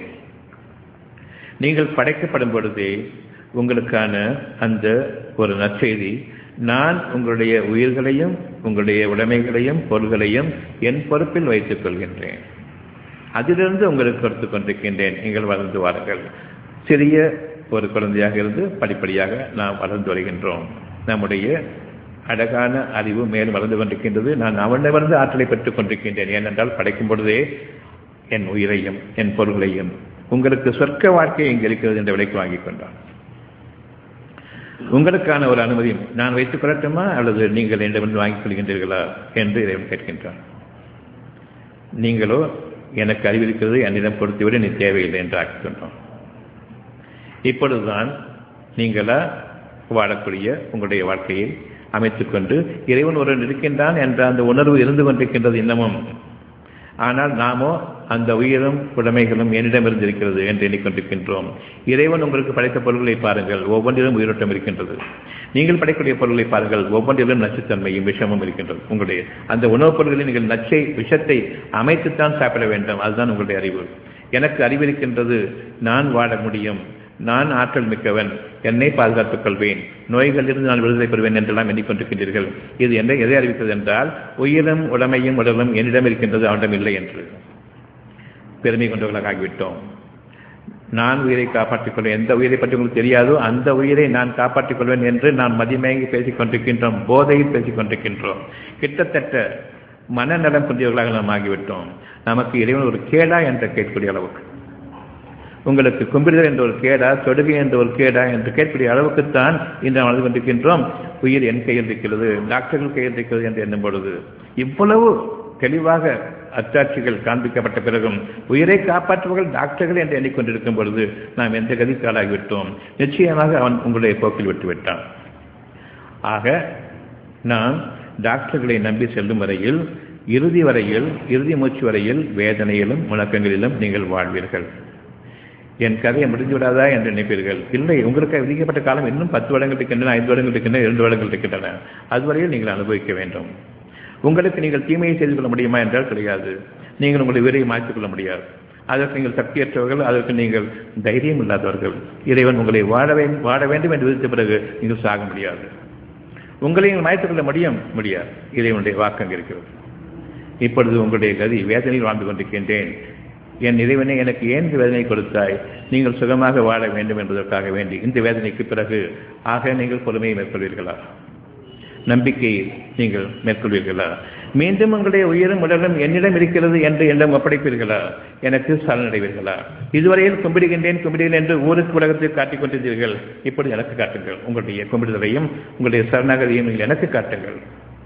நீங்கள் படைக்கப்படும் பொழுதே உங்களுக்கான அந்த ஒரு நற்செய்தி நான் உங்களுடைய உயிர்களையும் உங்களுடைய உடைமைகளையும் பொருள்களையும் என் பொறுப்பில் வைத்துக் கொள்கின்றேன். அதிலிருந்து உங்களுக்கு கொடுத்துக் கொண்டிருக்கின்றேன். நீங்கள் வளர்ந்து வாருங்கள். சிறிய ஒரு குழந்தையாக இருந்து படிப்படியாக நாம் வளர்ந்து வருகின்றோம். நம்முடைய அழகான அறிவு மேலும் வளர்ந்து கொண்டிருக்கின்றது. நான் அவனிடமிருந்து ஆற்றலை பெற்றுக் கொண்டிருக்கின்றேன். ஏனென்றால் படைக்கும் பொழுதே என் உயிரையும் என் பொருள்களையும் உங்களுக்கு சொர்க்க வாழ்க்கை எங்கே இருக்கிறது என்ற விலைக்கு வாங்கிக் கொண்டான். உங்களுக்கான ஒரு அனுமதி நான் வைத்துக் கொள்ளட்டுமா அல்லது நீங்கள் என்னிடமிருந்து வாங்கிக் கொள்கின்றீர்களா என்று இறைவன் கேட்கின்றான். நீங்களோ எனக்கு அறிவிருக்கிறது, என்னிடம் கொடுத்துவிட நீ தேவையில்லை என்று ஆக்கிக்கொண்டோம். இப்பொழுதுதான் நீங்களா வாழக்கூடிய உங்களுடைய வாழ்க்கையை அமைத்துக்கொண்டு இறைவன் ஒருவன் இருக்கின்றான் என்ற அந்த உணர்வு இருந்து கொண்டிருக்கின்றது இன்னமும். ஆனால் நாமோ அந்த உயிரும் உடைமைகளும் என்னிடம் இருந்திருக்கிறது என்று எண்ணிக்கொண்டிருக்கின்றோம். இறைவன் உங்களுக்கு படைத்த பொருள்களை பாருங்கள், ஒவ்வொன்றிலும் உயிரோட்டம் இருக்கின்றது. நீங்கள் படைக்கக்கூடிய பொருள்களை பாருங்கள், ஒவ்வொன்றிலும் நச்சுத்தன்மையும் விஷமும் இருக்கின்றது. உங்களுடைய அந்த உணவுப் பொருள்களில் நீங்கள் விஷத்தை அமைத்துத்தான் சாப்பிட வேண்டும். அதுதான் உங்களுடைய அறிவு. எனக்கு அறிவிருக்கின்றது, நான் வாழ முடியும், நான் ஆற்றல் மிக்கவன், என்னை பாதுகாத்துக் கொள்வேன், நோய்களிலிருந்து நான் விடுதலை பெறுவேன் என்றெல்லாம் எண்ணிக்கொண்டிருக்கின்றீர்கள். இது எதை அறிவித்தது என்றால் உயிரும் உடமையும் உடலும் என்னிடம் இருக்கின்றது, அவனிடம் இல்லை என்று பெருமை கொண்டவர்களாக ஆகிவிட்டோம். நான் உயிரை காப்பாற்றிக் கொள்வேன், எந்த உயிரை பற்றி உங்களுக்கு தெரியாதோ அந்த உயிரை நான் காப்பாற்றிக் கொள்வேன் என்று நாம் மதிமயங்கி பேசிக் கொண்டிருக்கின்றோம், போதையில் பேசிக் கொண்டிருக்கின்றோம். கிட்டத்தட்ட மனநலம் கொண்டவர்களாக நாம் ஆகிவிட்டோம். நமக்கு இறைவன் ஒரு கேடா என்று கேட்கக்கூடிய அளவுக்கு, உங்களுக்கு கும்பிடுதல் என்ற ஒரு கேடா, தொடுகை என்ற ஒரு கேடா என்று கேட்கக்கூடிய அளவுக்குத்தான் இன்று நாம் வாழ்ந்து கொண்டிருக்கின்றோம். உயிர் என் கையில் இருக்கிறது, டாக்டர்கள் கையில் இருக்கிறது என்று எண்ணும் பொழுது இவ்வளவு தெளிவாக அத்தாட்சிகள் காண்பிக்கப்பட்ட பிறகும் உயிரை காப்பாற்றுவர்கள் டாக்டர்கள் என்று எண்ணிக்கொண்டிருக்கும் பொழுது நாம் எந்த கதிக்காலாகிவிட்டோம். நிச்சயமாக அவன் உங்களுடைய போக்கில் விட்டுவிட்டான். ஆக நாம் டாக்டர்களை நம்பி செல்லும் வரையில், இறுதி மூச்சு வரையில் வேதனையிலும் முழக்கங்களிலும் நீங்கள் வாழ்வீர்கள். என் கதையை முடிந்துவிடாதா என்று நினைப்பீர்கள். இல்லை, உங்களுக்கு விதிக்கப்பட்ட காலம் இன்னும் 10 வருடங்கள் இருக்கின்றன, 5 வருடங்கள் இருக்கின்றன, 2 வருடங்கள் இருக்கின்றன. அதுவரையில் நீங்கள் அனுபவிக்க வேண்டும். உங்களுக்கு நீங்கள் தீமையை செய்து கொள்ள முடியுமா என்றால் கிடையாது. நீங்கள் உங்களுடைய உயிரை மாற்றிக் கொள்ள முடியாது. அதற்கு நீங்கள் சக்தியற்றவர்கள், அதற்கு நீங்கள் தைரியம் இல்லாதவர்கள். இறைவன் உங்களை வாழ வேண்டும் என்று விதித்த பிறகு நீங்கள் சாக முடியாது. உங்களை நீங்கள் மாற்றிக் கொள்ள முடியாது. இறைவனுடைய வாக்கு இருக்கிறது. இப்பொழுது உங்களுடைய கதி வேதனையில் வாழ்ந்து கொண்டிருக்கின்றேன். என் இறைவனை எனக்கு ஏன் வேதனை கொடுத்தாய்? நீங்கள் சுகமாக வாழ வேண்டும் என்பதற்காக வேண்டி இந்த வேதனைக்கு பிறகு ஆக நீங்கள் பொறுமையை மேற்கொள்வீர்களா? நம்பிக்கையை நீங்கள் மேற்கொள்வீர்களா? மீண்டும் உங்களுடைய உயிரும் உடலும் என்னிடம் இருக்கிறது என்று என்னிடம் ஒப்படைப்பீர்களா? எனக்கு சரணடைவீர்களா? இதுவரையில் கும்பிடுகின்றேன் என்று ஊருக்கு உலகத்தில் காட்டிக் கொண்டிருந்தீர்கள். இப்படி எனக்கு காட்டுங்கள். உங்களுடைய கும்பிடுதலையும் உங்களுடைய சரணாகதியையும் நீங்கள் எனக்கு காட்டுங்கள்.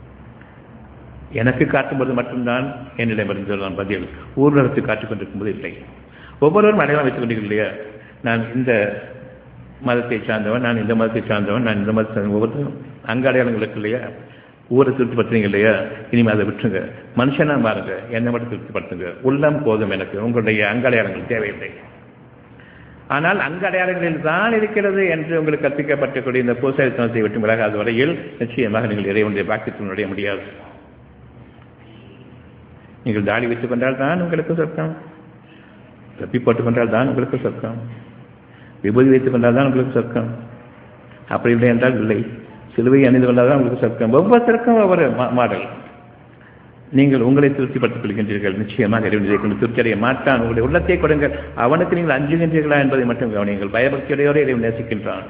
எனக்கு காட்டும்போது மட்டும்தான் என்னிடமிருந்து நான் பதில். ஊர்வலத்தை காட்டிக் கொண்டிருக்கும் போது இல்லை. ஒவ்வொருவரும் அடையாளம் வைத்துக் கொண்டீர்கள் இல்லையா? நான் இந்த மதத்தை சார்ந்தவன், நான் இந்த மதத்தை சார்ந்தவன், நான் இந்த மதத்தை சார்ந்த ஒவ்வொருத்தரும் அங்க அடையாளங்களுக்கு இல்லையா? ஊரை திருப்திப்படுத்துறீங்க இல்லையா? இனிமேல் அதை விட்டுருங்க. மனுஷனா பாருங்க, என்னை மட்டும் திருப்திப்படுத்துங்க. உள்ளம் போதும் எனக்கு, உங்களுடைய அங்க அடையாளங்கள் தேவையில்லை. ஆனால் அங்க அடையாளங்களில் தான் இருக்கிறது என்று உங்களுக்கு கற்பிக்கப்பட்டக்கூடிய இந்த பூசாரித்தனத்தை விட்டு விலகாத வரையில் நிச்சயமாக நீங்கள் இறைவனுடைய பாக்கியத்தில் நுழைய முடியாது. நீங்கள் தாடி வைத்துக் கொண்டால் தான் உங்களுக்கு சொர்க்கம், தப்பி போட்டுக் கொண்டால் தான் உங்களுக்கு சொர்க்கம், விபூதி வைத்துக் கொண்டால் தான் உங்களுக்கு சொர்க்கம். அப்படி இல்லை என்றால் இல்லை. சிலுவை அணிந்து கொண்டால் தான் உங்களுக்கு சொர்க்கம். ஒவ்வொருத்தருக்கும் ஒவ்வொரு மாடல். நீங்கள் உங்களை திருப்திப்படுத்திக் கொள்கின்றீர்கள். நிச்சயமாக இறைவனை கொண்டு திருப்தி அடைய மாட்டான். உங்களுடைய உள்ளத்தை கொடுங்கள். அவனுக்கு நீங்கள் அஞ்சுகின்றீர்களா என்பதை மட்டும் கவனியுங்கள். பயபக்தியோடு இறைவன் நேசிக்கின்றான்.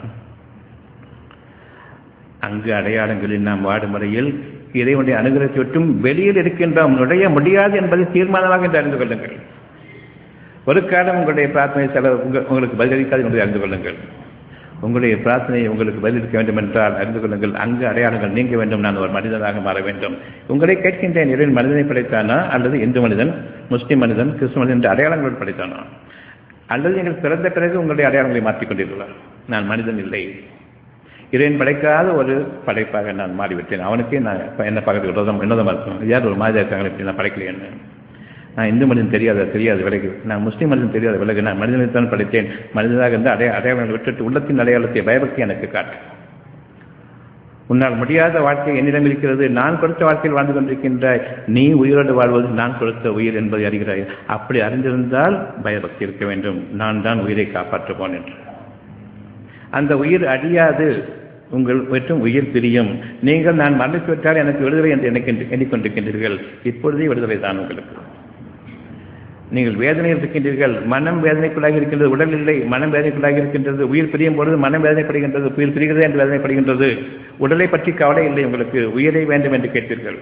அங்கு அடையாளங்களில் நாம் வாடும் வரையில் இறைவனுடைய அனுகிரகத்தை விட்டும் வெளியில் இருக்கின்றோம், நுழைய முடியாது என்பதை தீர்மானமாக என்று அறிந்து கொள்ளுங்கள். ஒரு காலம் உங்களுடைய பிரார்த்தனை உங்களுக்கு பதிலளிக்காது என்பதை அறிந்து கொள்ளுங்கள். உங்களுடைய பிரார்த்தனை உங்களுக்கு பதிலளிக்க வேண்டும் என்றால் அறிந்து கொள்ளுங்கள். அங்கு அடையாளங்கள் நீங்க வேண்டும். நான் ஒரு மனிதனாக மாற வேண்டும். உங்களை கேட்கின்றேன், இறைவன் மனிதனை படைத்தானா அல்லது இந்து மனிதன், முஸ்லிம் மனிதன், கிறிஸ்துவ மனிதன் என்ற அடையாளங்கள் படைத்தானா? அல்லது நீங்கள் பிறந்த பிறகு உங்களுடைய அடையாளங்களை மாற்றிக்கொண்டீர்களா? நான் மனிதன் இல்லை, இறைவன் படைக்காத ஒரு படைப்பாக நான் மாறிவிட்டேன். அவனுக்கே நான் என்ன பார்க்கறது என்னதான் இருக்கும். யார் ஒரு மாதிரி இருக்காங்க, இப்படி நான் படைக்கல. என்ன நான் இந்து மனிதன் தெரியாது விலகு, நான் முஸ்லீம் மனிதன் தெரியாத விலகு, நான் மனிதனைத்தான் படைத்தேன். மனிதனாக இருந்து அடையாளங்களை விட்டுட்டு உள்ளத்தின் அடையாளத்தை பயபக்தி எனக்கு காட்டு. உன்னால் முடியாத வாழ்க்கை என்னிடம் இருக்கிறது. நான் கொடுத்த வாழ்க்கையில் வாழ்ந்து கொண்டிருக்கின்றாய். நீ உயிரோடு வாழ்வது நான் கொடுத்த உயிர் என்பதை அறிகிறாய். அப்படி அறிந்திருந்தால் பயபக்தி இருக்க வேண்டும். நான் தான் உயிரை காப்பாற்றுவோன் என்று. அந்த உயிர் அழியாது. உங்கள் மற்றும் உயிர் பிரியும். நீங்கள் நான் மரணித்து விட்டால் எனக்கு விடுதலை என்று எண்ணிக்கொண்டிருக்கின்றீர்கள். இப்பொழுதே விடுதலை தான் உங்களுக்கு. நீங்கள் வேதனையில் இருக்கின்றீர்கள். மனம் வேதனைக்குள்ளாகி இருக்கின்றது, உடல் இல்லை. மனம் வேதனைக்குள்ளாகி இருக்கின்றது. உயிர் பிரியும் பொழுது மனம் வேதனைப்படுகின்றது. உயிர் பிரிகிறது என்று வேதனைப்படுகின்றது. உடலை பற்றி கவலை இல்லை உங்களுக்கு. உயிரை வேண்டும் என்று கேட்பீர்கள்.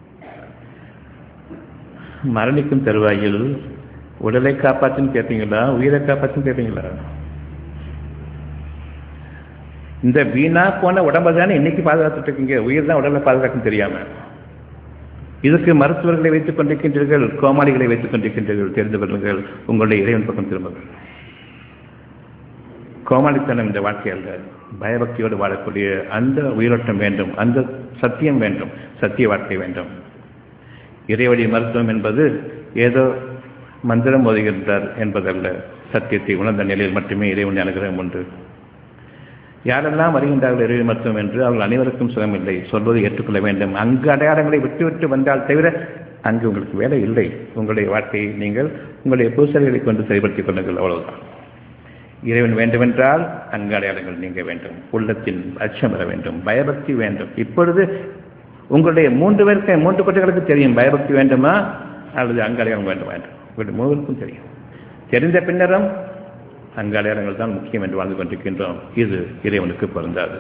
மரணிக்கும் தருவாயில் உடலை காப்பாற்றும் கேட்பீங்களா, உயிரை காப்பாற்றும் கேட்பீங்களா? இந்த வீணா போன உடம்பை தானே இன்னைக்கு பாதுகாத்துட்டு இருக்கீங்க. உயிர் தான் உடலை பாதுகாக்கும் தெரியாம. இதுக்கு மருத்துவர்களை வைத்துக் கொண்டிருக்கின்றீர்கள், கோமாளிகளை வைத்துக் கொண்டிருக்கின்றீர்கள். தெரிந்து கொள்ளுங்கள், உங்களுடைய இறைவன் பக்கம் திரும்புங்கள். கோமாளித்தனம் இந்த வாழ்க்கை அல்ல. பயபக்தியோடு வாழக்கூடிய அந்த உயிரோட்டம் வேண்டும், அந்த சத்தியம் வேண்டும், சத்திய வாழ்க்கை வேண்டும். இறைவழி மருத்துவம் என்பது ஏதோ மந்திரம் ஓதுகின்றார் என்பதல்ல. சத்தியத்தை உணர்ந்த நிலையில் மட்டுமே இறைவன் அனுகிரகம் உண்டு. யாரெல்லாம் வருகின்றார்கள் இறைவழி மருத்துவம் என்று அவர்கள் அனைவருக்கும் சுகமில்லை. சொல்வதை ஏற்றுக்கொள்ள வேண்டும். அங்கு அடையாளங்களை விட்டுவிட்டு வந்தால் தவிர அங்கு உங்களுக்கு வேலை இல்லை. உங்களுடைய வாழ்க்கையை நீங்கள் உங்களுடைய பூசல்களை கொண்டு செயல்படுத்திக் கொள்ளுங்கள். அவ்வளவுதான். இறைவன் வேண்டுமென்றால் அங்கு அடையாளங்கள் நீங்க வேண்டும். உள்ளத்தின் அச்சம் வர வேண்டும், பயபக்தி வேண்டும். இப்பொழுது உங்களுடைய 3 குட்டிகளுக்கு தெரியும் பயபக்தி வேண்டுமா அல்லது அங்கு அடையாளம் வேண்டுமா என்று. உங்களுடைய 3 தெரியும். தெரிந்த பின்னரும் அங்கு அடையாளங்கள் தான் முக்கியம் என்று வாழ்ந்து கொண்டிருக்கின்றோம். இது இறைவனுக்கு பொருந்தாது.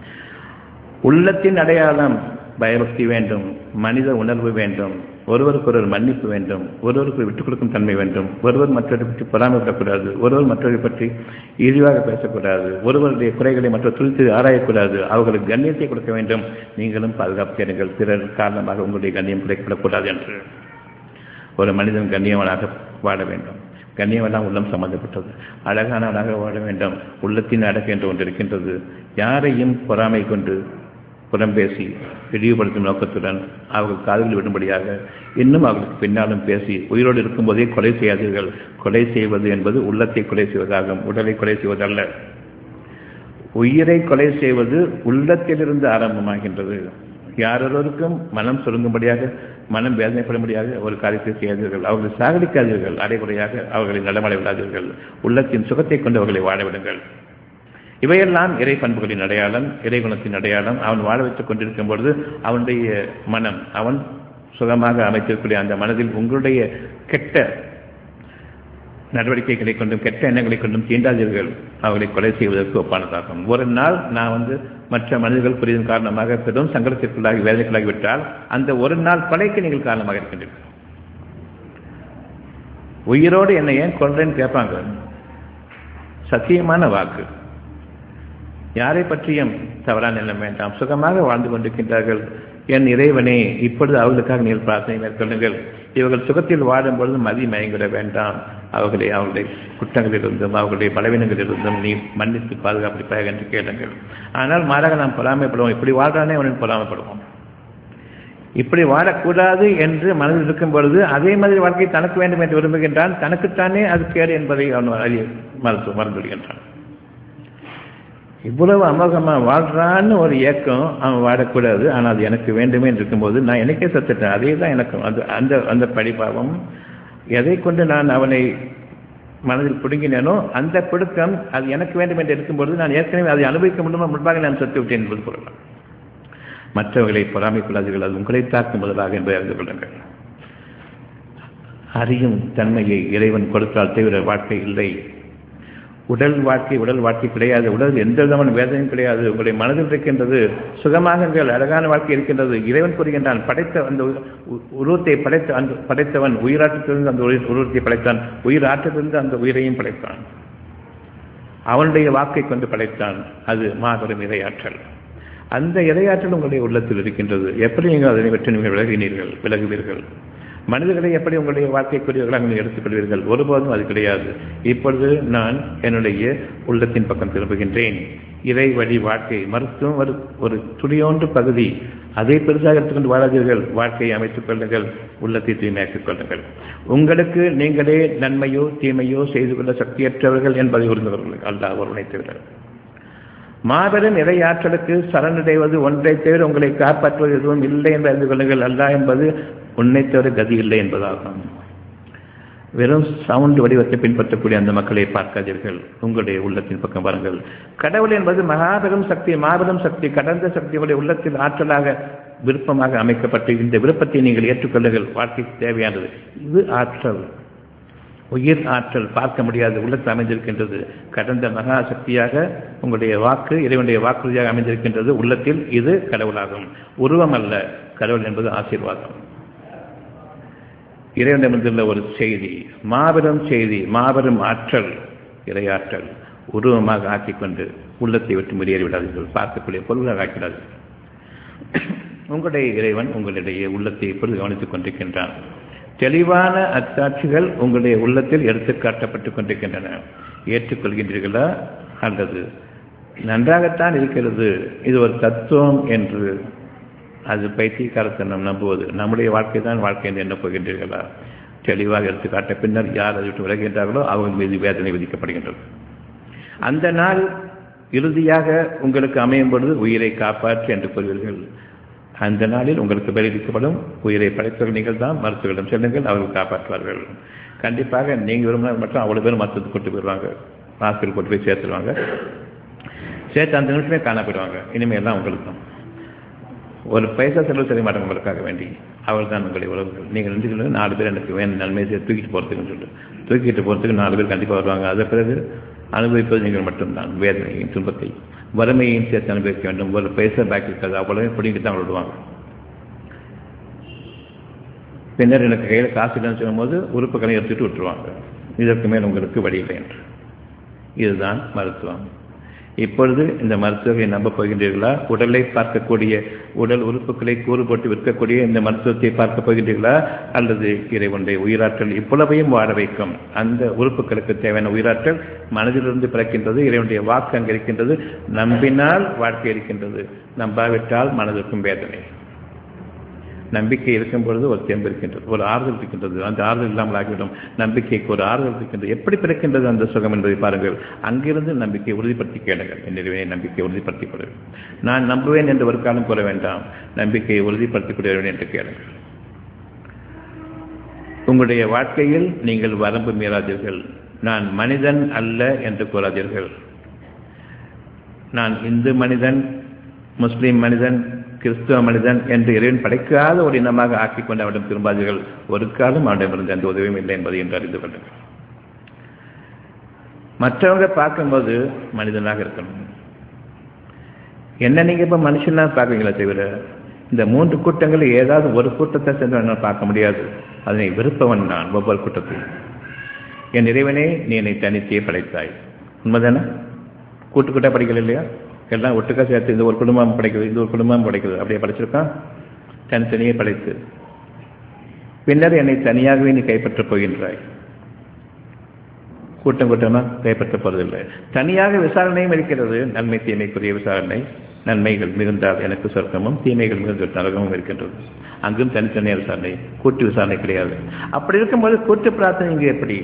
உள்ளத்தின் அடையாளம் பயபக்தி வேண்டும், மனித உணர்வு வேண்டும், ஒருவருக்கொருவர் மன்னிப்பு வேண்டும், ஒருவருக்கு விட்டுக் கொடுக்கும் தன்மை வேண்டும், ஒருவர் மற்றவரை பற்றி பொறாமைப்படக்கூடாது, ஒருவர் மற்றவரை பற்றி இழிவாக பேசக்கூடாது, ஒருவருடைய குறைகளை மற்றவர் துளித்து ஆராயக்கூடாது, அவர்களுக்கு கண்ணியத்தை கொடுக்க வேண்டும். நீங்களும் பாதுகாப்பு தேடுங்கள். பிறர் காரணமாக உங்களுடைய கண்ணியம் குறைக்கப்படக்கூடாது என்று. ஒரு மனிதன் கண்ணியவனாக வாழ வேண்டும். கண்ணியமெல்லாம் உள்ளம் சம்பந்தப்பட்டது. அழகானவனாக வாழ வேண்டும். உள்ளத்தின் அடக்கு என்று ஒன்று இருக்கின்றது. யாரையும் பொறாமை கொண்டு புறம் பேசி இழிவுபடுத்தும் நோக்கத்துடன் அவர்கள் காதுகளில் விடும்படியாக இன்னும் அவர்களுக்கு பின்னாலும் பேசி உயிரோடு இருக்கும்போதே கொலை செய்யாதீர்கள். கொலை செய்வது என்பது உள்ளத்தை கொலை செய்வதாகும், உடலை கொலை செய்வதல்ல. உயிரை கொலை செய்வது உள்ளத்திலிருந்து ஆரம்பமாகின்றது. யாரொருவருக்கும் மனம் சுருங்கும்படியாக, மனம் வேதனைப்படும்படியாக ஒரு காரியத்தை செய்யாதீர்கள். அவர்களை சாகடிக்காதீர்கள். அரைகுறையாக அவர்களை நடமாட விடாதீர்கள். உள்ளத்தின் சுகத்தை கொண்டு அவர்களை வாழவிடுங்கள். இவையெல்லாம் இறை பண்புகளின் அடையாளம், இறை குணத்தின் அடையாளம். அவன் வாழ வைத்துக் கொண்டிருக்கும் பொழுது அவனுடைய மனம், அவன் சுகமாக அமைத்திருக்கக்கூடிய அந்த மனதில் உங்களுடைய கெட்ட நடவடிக்கைகளை கொண்டும் கெட்ட எண்ணங்களை கொண்டும் தீண்டாதீர்கள். அவர்களை கொலை செய்வதற்கு ஒப்பானதாகும். ஒரு நாள் நான் மற்ற மனிதர்கள் புரியும் காரணமாக பெரும் சங்கடத்திற்குள்ளாகி வேதனைக்குள்ளாகிவிட்டால் அந்த ஒரு நாள் கொலைக்கு நீங்கள் காரணமாக இருக்கின்றீர்கள். உயிரோடு என்னை ஏன் கொல்றேன்னு கேட்பாங்க. சத்தியமான வாக்கு. யாரை பற்றியும் தவறான எண்ணம் வேண்டாம். சுகமாக வாழ்ந்து கொண்டிருக்கின்றார்கள். என் இறைவனே, இப்பொழுது அவர்களுக்காக நீங்கள் பிரார்த்தனை மேற்கொள்ளுங்கள். இவர்கள் சுகத்தில் வாடும் பொழுது மதி மயங்கிட வேண்டாம். அவர்களுடைய குற்றங்களிலிருந்தும் அவர்களுடைய பலவீனங்களிலிருந்தும் நீ மன்னித்து பாதுகாப்பிப்பாக என்று கேளுங்கள். ஆனால் மாறாக நாம் பொறாமைப்படுவோம். இப்படி வாழ்றானே அவனுக்கு பொறாமைப்படுவோம். இப்படி வாழக்கூடாது என்று மனதில் இருக்கும் பொழுது அதே மாதிரி வாழ்க்கை தனக்கு வேண்டும் என்று விரும்புகின்றான். தனக்குத்தானே அது கேடு என்பதை அவன் மறந்துவிடுகின்றான். இவ்வளவு அமோகமாக வாழ்றான்னு ஒரு ஏக்கம் அவன் வாழக்கூடாது. ஆனால் அது எனக்கு வேண்டுமே என்று இருக்கும்போது நான் எனக்கே சத்துட்டேன். அதே தான் எனக்கும் அந்த அந்த படிப்பாவம். எதை கொண்டு நான் அவனை மனதில் பிடுங்கினேனோ அந்த பிடுக்கம் அது எனக்கு வேண்டும் என்று இருக்கும்பொழுது நான் ஏற்கனவே அதை அனுபவிக்க முடியுமா முன்பாக நான் சத்து விட்டேன் என்பது பொருளாம். மற்றவர்களை பொறாமைப்படாதீர்கள். அது உங்களை தாக்கும் முதலாக என்பதை அறிந்து கொள்ளுங்கள். அறியும் தன்மையை இறைவன் கொடுத்தால் தவிர வாழ்க்கை இல்லை. உடல் வாழ்க்கை கிடையாது. உடல் எந்த விதமான வேதனையும் கிடையாது. உங்களுடைய மனதில் இருக்கின்றது. சுகமாகுங்கள். அழகான வாழ்க்கை இருக்கின்றது. இறைவன் கூறுகின்றான், படைத்த அந்த உருவத்தை படைத்தவன் உயிராற்றத்திலிருந்து அந்த உருவத்தை படைத்தான். உயிர் ஆற்றத்திலிருந்து அந்த உயிரையும் படைத்தான். அவனுடைய வாக்கை கொண்டு படைத்தான். அது மாபெரும் இறையாற்றல். அந்த இறையாற்றல் உங்களுடைய உள்ளத்தில் இருக்கின்றது. எப்படி நீங்கள் அதனை விட்டு நீங்கள் விலகுவீர்கள்? மனிதர்களை எப்படி உங்களுடைய வாழ்க்கைக்குரியவர்களாக நீங்கள் எடுத்துக்கொள்வீர்கள்? ஒருபோதும் அது கிடையாது. இப்பொழுது நான் என்னுடைய உள்ளத்தின் பக்கம் திரும்புகின்றேன். இறை வழி வாழ்க்கை மருத்துவம் ஒரு துளியோன்று பகுதி. அதை பெருசாக எடுத்துக்கொண்டு வாழாதீர்கள். வாழ்க்கையை அமைத்துக் கொள்ளுங்கள். உள்ளத்தை தூய்மையாக்கிக் கொள்ளுங்கள். உங்களுக்கு நீங்களே நன்மையோ தீமையோ செய்து கொள்ள சக்தியற்றவர்கள் என்பதை உணர்ந்தவர்கள் அல்லாஹ் ஒருவனை தவிர. மாபெரும் இறையாற்றலுக்கு சரணடைவது ஒன்றை தவிர உங்களை காப்பாற்றுவது எதுவும் இல்லை என்று அறிந்து கொள்ளுங்கள். அல்லாஹ் என்பது உன்னை தவிர கதி இல்லை என்பதாகும். வெறும் சவுண்ட் வடிவத்தை பின்பற்றக்கூடிய அந்த மக்களை பார்க்காதீர்கள். உங்களுடைய உள்ளத்தின் பக்கம் பாருங்கள். கடவுள் என்பது மாபெரும் சக்தி, கடந்த சக்திகளுடைய உள்ளத்தில் ஆற்றலாக விருப்பமாக அமைக்கப்பட்டு இந்த விருப்பத்தை நீங்கள் ஏற்றுக்கொள்ளுங்கள். வாழ்க்கைக்கு தேவையானது இது ஆற்றல், உயிர் ஆற்றல், பார்க்க முடியாது உள்ளத்தில் அமைந்திருக்கின்றது. கடந்த மகா சக்தியாக உங்களுடைய வாக்கு இறைவனுடைய வாக்குறுதியாக அமைந்திருக்கின்றது உள்ளத்தில். இது கடவுளாகும், உருவம் அல்ல. கடவுள் என்பது ஆசீர்வாதம், இறைவனிடமிருந்துள்ள ஒரு செய்தி, மாபெரும் செய்தி, மாபெரும் ஆற்றல், இறையாற்றல். உருவமாக ஆக்கிக்கொண்டு உள்ளத்தை விட்டு வெளியேறிவிடாதீர்கள், பார்க்கக்கூடிய பொருளாக ஆக்கிடாதீர்கள். உங்களுடைய இறைவன் உங்களிடையே உள்ளத்தை இப்பொழுது கவனித்துக் கொண்டிருக்கின்றான். தெளிவான அத்தாட்சிகள் உங்களுடைய உள்ளத்தில் எடுத்து காட்டப்பட்டுக் கொண்டிருக்கின்றன. ஏற்றுக்கொள்கின்றீர்களா அல்லது நன்றாகத்தான் இருக்கிறது, இது ஒரு தத்துவம் என்று அது பைத்தியக்காரத்தனம் நம்புவது, நம்முடைய வாழ்க்கை தான் வாழ்க்கை என்று எண்ண போகின்றீர்களா? தெளிவாக எடுத்துக்காட்ட பின்னர் யார் அதை விட்டு விலகின்றார்களோ அவர்கள் மீது வேதனை விதிக்கப்படுகின்றது. அந்த நாள் இறுதியாக உங்களுக்கு அமையும் பொழுது உயிரை காப்பாற்று என்று கூறுவீர்கள். அந்த நாளில் உங்களுக்கு பதிலளிக்கப்படும். உயிரை படைத்தவர்கள் நீங்கள் தான், மருத்துவரிடம் செல்லுங்கள், அவர்கள் காப்பாற்றுவார்கள். கண்டிப்பாக நீங்கள் விரும்பினால் மட்டும் அவ்வளோ பேர் மருத்துவத்துக்கு கொண்டு போயிடுவாங்க, ஹாஸ்பிட்டல் கொண்டு போய் சேர்த்துருவாங்க. சேர்த்து அந்த நிமிஷமே காண போயிடுவாங்க. இனிமேல் எல்லாம் உங்களுக்கு தான். ஒரு பைசா செலவு செய்ய மாட்டாங்க உங்களுக்காக வேண்டி. அவர்கள் தான் உங்களுடைய உறவுகள். நீங்கள் நினைச்சுக்கொண்டு 4 பேர் எனக்கு வேணும் நன்மையை தூக்கிட்டு போகிறதுக்குன்னு சொல்லிட்டு தூக்கிட்டு போகிறதுக்கு 4 பேர் கண்டிப்பாக வருவாங்க. அதை பிறகு அனுபவிப்பது நீங்கள் மட்டும்தான். வேதனையும் துன்பத்தை வறுமையையும் சேர்த்து அனுபவிக்க வேண்டும். ஒரு பைசா பேக் இருக்காது, அவ்வளவு பிடிங்கிட்டு தான் விடுவாங்க. பின்னர் எனக்கு கையில் காசு இல்லைன்னு சொல்லும்போது உறுப்புகளை எடுத்துட்டு விட்டுருவாங்க. இதற்கு மேல் உங்களுக்கு வழி இல்லை என்று. இதுதான் மருத்துவம். இப்பொழுது இந்த மருத்துவத்தை நம்ப போகின்றீர்களா? உடலை பார்க்கக்கூடிய, உடல் உறுப்புகளை கூறு போட்டு விற்கக்கூடிய இந்த மருத்துவத்தை பார்க்க போகின்றீர்களா? அல்லது இறைவனுடைய உயிராற்றல் இவ்வளவையும் வாழ வைக்கும் அந்த உறுப்புகளுக்கு தேவையான உயிராற்றல் மனதிலிருந்து பிறக்கின்றது. இறைவனுடைய வாக்கு அங்கே இருக்கின்றது. நம்பினால் வாழ்க்கை இருக்கின்றது, நம்பாவிட்டால் மனதிற்கும் வேதனை. நம்பிக்கை இருக்கும் பொழுது ஒரு தெம்பு இருக்கின்றது, ஒரு ஆறுதல் இருக்கின்றது. அந்த ஆறுதல் இல்லாமல் ஆகிவிடும். நம்பிக்கைக்கு ஒரு ஆறுதல் இருக்கின்றது. எப்படி பிறக்கின்றது அந்த சுகம் என்பதை பாருங்கள். அங்கிருந்து நம்பிக்கையை உறுதிப்படுத்தி கேளுங்கள். என்னுடைய நம்பிக்கையை உறுதிப்படுத்திக் கொள்ளுங்கள். நான் நம்புவேன் என்று ஒரு காலம் கூற வேண்டாம், நம்பிக்கையை உறுதிப்படுத்திக் கொள்வேன் என்று கேளுங்கள். உங்களுடைய வாழ்க்கையில் நீங்கள் வரம்பு மீறாதீர்கள். நான் மனிதன் அல்ல என்று கூறாதீர்கள். நான் இந்து மனிதன், முஸ்லிம் மனிதன், கிறிஸ்துவ மனிதன் என்று இறைவன் படைக்காத ஒரு இனமாக ஆக்கிக் கொண்டு அவரிடம் திரும்பாதீர்கள். ஒரு காலம் அவரிடமிருந்து எந்த உதவியும் இல்லை என்பதை என்று அறிந்து கொள்ளுங்கள். மற்றவங்க பார்க்கும்போது மனிதனாக இருக்கணும். என்ன நீங்க இப்ப மனுஷனாக பார்க்குறீங்களா தவிர இந்த 3 கூட்டங்களில் ஏதாவது ஒரு கூட்டத்தை சேர்ந்து பார்க்க முடியாது. அதனை விருப்பவன் நான் ஒவ்வொரு கூட்டத்தையும். என் இறைவனே நீ என்னை தனித்தே படைத்தாய். உண்மைதானே? கூட்டுக்கூட்டா படிக்கல இல்லையா? எல்லாம் ஒட்டுக்கா சேர்த்து இந்த ஒரு குடும்பம் படைக்குது, இந்த ஒரு குடும்பம் படைக்குது. அப்படியே படைச்சிருக்கான். தனித்தனியே படைத்து பின்னர் என்னை தனியாகவே நீ கைப்பற்றப் போகின்றாய். கூட்டம் கூட்டமாக கைப்பற்றப் போவதில்லை. தனியாக விசாரணையும் இருக்கிறது. நன்மை தீமைக்குரிய விசாரணை. நன்மைகள் மிகுந்தால் எனக்கு சொர்க்கமும், தீமைகள் மிகுந்த நரகமும் இருக்கின்றது. அங்கும் தனித்தனியாக விசாரணை, கூட்டு விசாரணை கிடையாது. அப்படி இருக்கும்போது கூட்டு பிரார்த்தனை இங்கு எப்படி?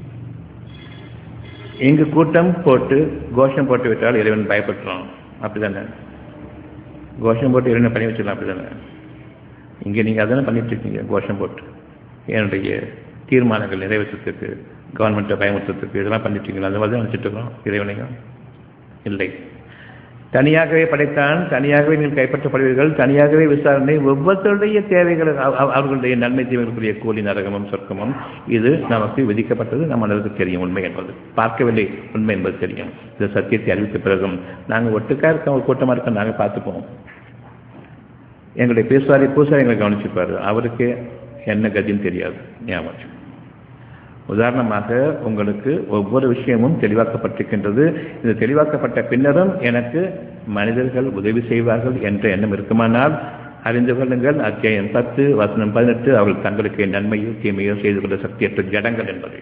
இங்கு கூட்டம் போட்டு கோஷம் போட்டு விட்டால் இறைவன் பயப்பட்டுறோம். அப்படிதானே? கோஷம் போட்டு இறைவனை பண்ணி வச்சிடலாம். அப்படிதானே? இங்கே நீங்கள் அதெல்லாம் பண்ணிட்டு இருக்கீங்க. கோஷம் போட்டு என்னுடைய தீர்மானங்கள் நிறைவேற்றத்துக்கு, கவர்மெண்ட்டை பயமுறுத்துறதுக்கு இதெல்லாம் பண்ணிட்டு இருக்கீங்களா? அந்த மாதிரி தான் நினச்சிட்டு இருக்கோம் இறைவனையும். இல்லை, தனியாகவே படைத்தான், தனியாகவே நீங்கள் கைப்பற்றப்படுவீர்கள், தனியாகவே விசாரணை. ஒவ்வொருத்தருடைய தேவைகள், அவர்களுடைய நன்மை தீமைகளுக்குரிய கூலி நரகமும் சொர்க்கமும் இது நமக்கு விதிக்கப்பட்டது. நம்ம அளவுக்கு தெரியும் உண்மை என்பது. பார்க்கவில்லை, உண்மை என்பது தெரியும். இந்த சத்தியத்தை அறிவித்த பிறகும் நாங்கள் ஒட்டுக்கா இருக்கோம், ஒரு கூட்டமாக இருக்கோம், நாங்கள் பார்த்துப்போம். எங்களுடைய பூசாரி எங்களை கவனிச்சுப்பார். அவருக்கு என்ன கதின்னு தெரியாது. ஞாபகம். உதாரணமாக உங்களுக்கு ஒவ்வொரு விஷயமும் தெளிவாக்கப்பட்டிருக்கின்றது. இது தெளிவாக்கப்பட்ட பின்னரும் எனக்கு மனிதர்கள் உதவி செய்வார்கள் என்ற எண்ணம் இருக்குமானால் அறிந்து கொள்ளுங்கள். அத்தியாயம் 10 வசனம் 18 அவர்கள் தங்களுக்கு நன்மையோ தீமையோ செய்து கொள்ள சக்தியற்ற ஜடங்கள் என்பதை.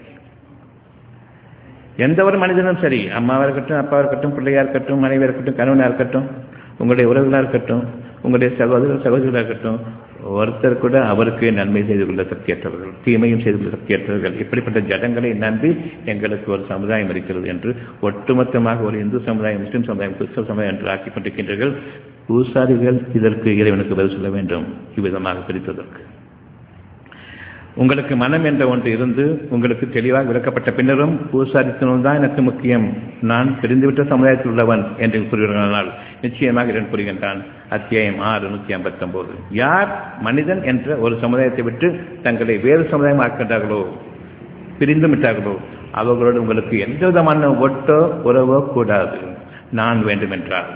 எந்த ஒரு மனிதனும் சரி, அம்மாவாக இருக்கட்டும், அப்பாவாக இருக்கட்டும், பிள்ளையாக இருக்கட்டும், மனைவியாக இருக்கட்டும், கணவனாக இருக்கட்டும், உங்களுடைய உறவுகளாக இருக்கட்டும், உங்களுடைய சகோதரர்களாக இருக்கட்டும், ஒருத்தர் கூட அவருக்கு நன்மை செய்து கொள்ள சக்தியற்றவர்கள், தீமையும் செய்து கொள்ள சக்தியற்றவர்கள். இப்படிப்பட்ட ஜடங்களை நம்பி எங்களுக்கு ஒரு சமுதாயம் இருக்கிறது என்று ஒட்டுமொத்தமாக ஒரு இந்து சமுதாயம், முஸ்லிம் சமுதாயம், கிறிஸ்தவ சமுதாயம் என்று ஆக்கிக் கொண்டிருக்கின்றீர்கள். பூசாரிகள் இதற்கு இறைவனுக்கு பதில் சொல்ல வேண்டும். இவ்விதமாக பிரித்ததற்கு உங்களுக்கு மனம் என்ற ஒன்று இருந்து உங்களுக்கு தெளிவாக விளக்கப்பட்ட பின்னரும் பூசாரித்தனம் தான் எனக்கு முக்கியம், நான் பிரிந்துவிட்ட சமுதாயத்தில் உள்ளவன் என்று கூறுகிறானால் நிச்சயமாக இடன் கூறுகின்றான். அத்தியாயம் 6 159. யார் மனிதன் என்ற ஒரு சமுதாயத்தை விட்டு தங்களை வேறு சமுதாயம் ஆக்கின்றார்களோ, பிரிந்து விட்டார்களோ, அவர்களோடு உங்களுக்கு எந்த விதமான ஒட்டோ உறவோ கூடாது, நான் வேண்டுமென்றால்.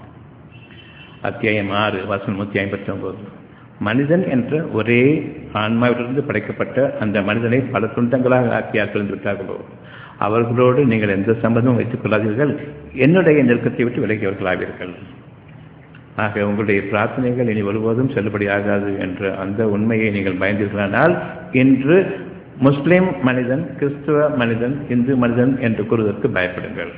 அத்தியாயம் 6 வசனம் 159. மனிதன் என்ற ஒரே ஆன்மாவிலிருந்து படைக்கப்பட்ட அந்த மனிதனை பல துண்டங்களாக ஆக்கியார்கள் விட்டார்களோ, அவர்களோடு நீங்கள் எந்த சம்பந்தமும் வைத்துக் கொள்ளாதீர்கள், என்னுடைய நெருக்கத்தை விட்டு விலகியவர்களாவீர்கள். ஆக உங்களுடைய பிரார்த்தனைகள் இனி ஒருபோதும் செல்லுபடியாகாது என்ற அந்த உண்மையை நீங்கள் பயந்தீர்களானால், இன்று முஸ்லிம் மனிதன், கிறிஸ்துவ மனிதன், இந்து மனிதன் என்று கூறுவதற்கு பயப்படுங்கள்.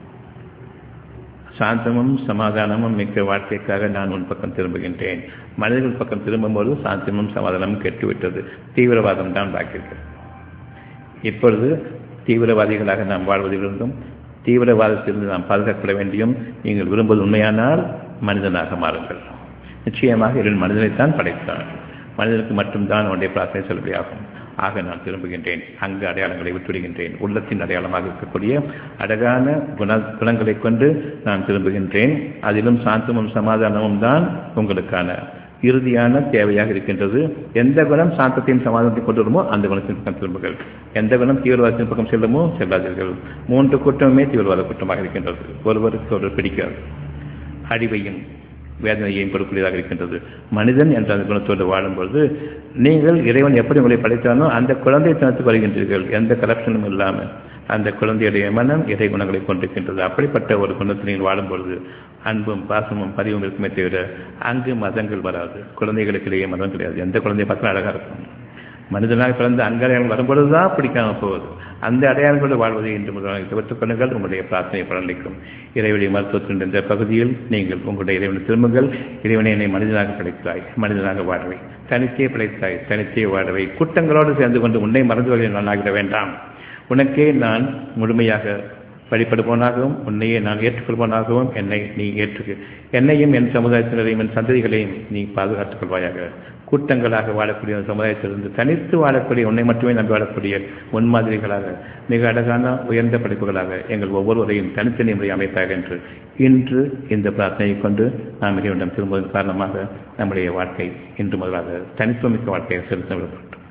சாந்தமும் சமாதானமும் மிக்க வாழ்க்கைக்காக நான் உன் பக்கம் திரும்புகின்றேன். மனிதர்கள் பக்கம் திரும்பும்போது சாந்தமும் சமாதானமும் கெட்டுவிட்டது, தீவிரவாதம் தான் பாக்கியது. இப்பொழுது தீவிரவாதிகளாக நாம் வாழ்வதிலிருந்தும் தீவிரவாதத்திலிருந்து நாம் பாதுகாக்கப்பட வேண்டியும் நீங்கள் விரும்புவது உண்மையானால் மனிதனாக மாறுங்கள். நிச்சயமாக இவன் மனிதனைத்தான் படைத்தான், மனிதனுக்கு மட்டும்தான் அவனுடைய பிரார்த்தனை செல்லுபடியாகும். ஆக நான் திரும்புகின்றேன், அங்கு அடையாளங்களை விட்டுவிடுகின்றேன். உள்ளத்தின் அடையாளமாக இருக்கக்கூடிய அழகான குணங்களை கொண்டு நான் திரும்புகின்றேன். அதிலும் சாந்தமும் சமாதானமும் தான் உங்களுக்கான இறுதியான தேவையாக இருக்கின்றது. எந்த குணம் சாந்தத்தையும் சமாதானத்தையும் கொண்டு வருமோ அந்த குணத்தின் பக்கம் திரும்புங்கள். எந்த குணம் தீவிரவாதத்தின் பக்கம் செல்லுமோ செல்லாதீர்கள். 3 கூட்டமுமே தீவிரவாத கூட்டமாக இருக்கின்றது. ஒருவருக்கு ஒருவர் பிடிக்காது, அழிவையும் வேதனையையும் கொடுக்கூடியதாக இருக்கின்றது. மனிதன் என்ற அந்த குணத்தோடு வாழும்பொழுது நீங்கள் இறைவன் எப்படி உங்களை படைத்தானோ அந்த குழந்தைத்தனத்துக்கு வருகின்றீர்கள், எந்த கரப்ஷனும் இல்லாமல். அந்த குழந்தையுடைய மனம் இறை குணங்களை கொண்டிருக்கின்றது. அப்படிப்பட்ட ஒரு குணத்தில் நீங்கள் வாழும்பொழுது அன்பும் பாசமும் பதிவும் இருக்குமே தவிர அங்கு மதங்கள் வராது. குழந்தைகளுக்கு இடையே மதம் கிடையாது. எந்த குழந்தையை பார்த்தாலும் அழகாக இருக்கும். மனிதனாக பிறந்த அங்கடையாளம் வரும்பொழுதுதான் பிடிக்காமல் போவது. அந்த அடையாளங்களோடு வாழ்வதை இன்று முதலாக தவிர்த்துக் கொள்ளுங்கள். உங்களுடைய பிரார்த்தனை பலனளிக்கும். இறைவனை மருத்துவத்தின் இந்த பகுதியில் நீங்கள் உங்களுடைய இறைவனை திரும்புங்கள். இறைவனை என்னை மனிதனாக படைத்தாய், மனிதனாக வாழவை, தனித்தே படைத்தாய், தனித்தே வாழவை, கூட்டங்களோடு சேர்ந்து கொண்டு உன்னை மறந்துவதை நான் ஆகிட வேண்டாம். உனக்கே நான் முழுமையாக வழிபடுபவனாகவும் உன்னையே நான் ஏற்றுக்கொள்வனாகவும் என்னை நீ ஏற்றுக்க, என்னையும் என் சமுதாயத்தினரையும் என் சந்ததிகளையும் நீ பாதுகாத்துக் கொள்வாயாக. கூட்டங்களாக வாழக்கூடிய சமுதாயத்திலிருந்து தனித்து வாழக்கூடிய உன்னை மட்டுமே நம்பி வாழக்கூடிய முன்மாதிரிகளாக மிக அழகான உயர்ந்த படைப்புகளாக எங்கள் ஒவ்வொருவரையும் தனித்தனி முறை அமைப்பாக என்று இன்று இந்த பிரார்த்தனையை கொண்டு நாம் இறைவனிடம் திரும்புவதன் காரணமாக நம்முடைய வாழ்க்கை இன்று முதலாக தனித்துவமிக்க வாழ்க்கையை செலுத்த விடப்பட்டோம்.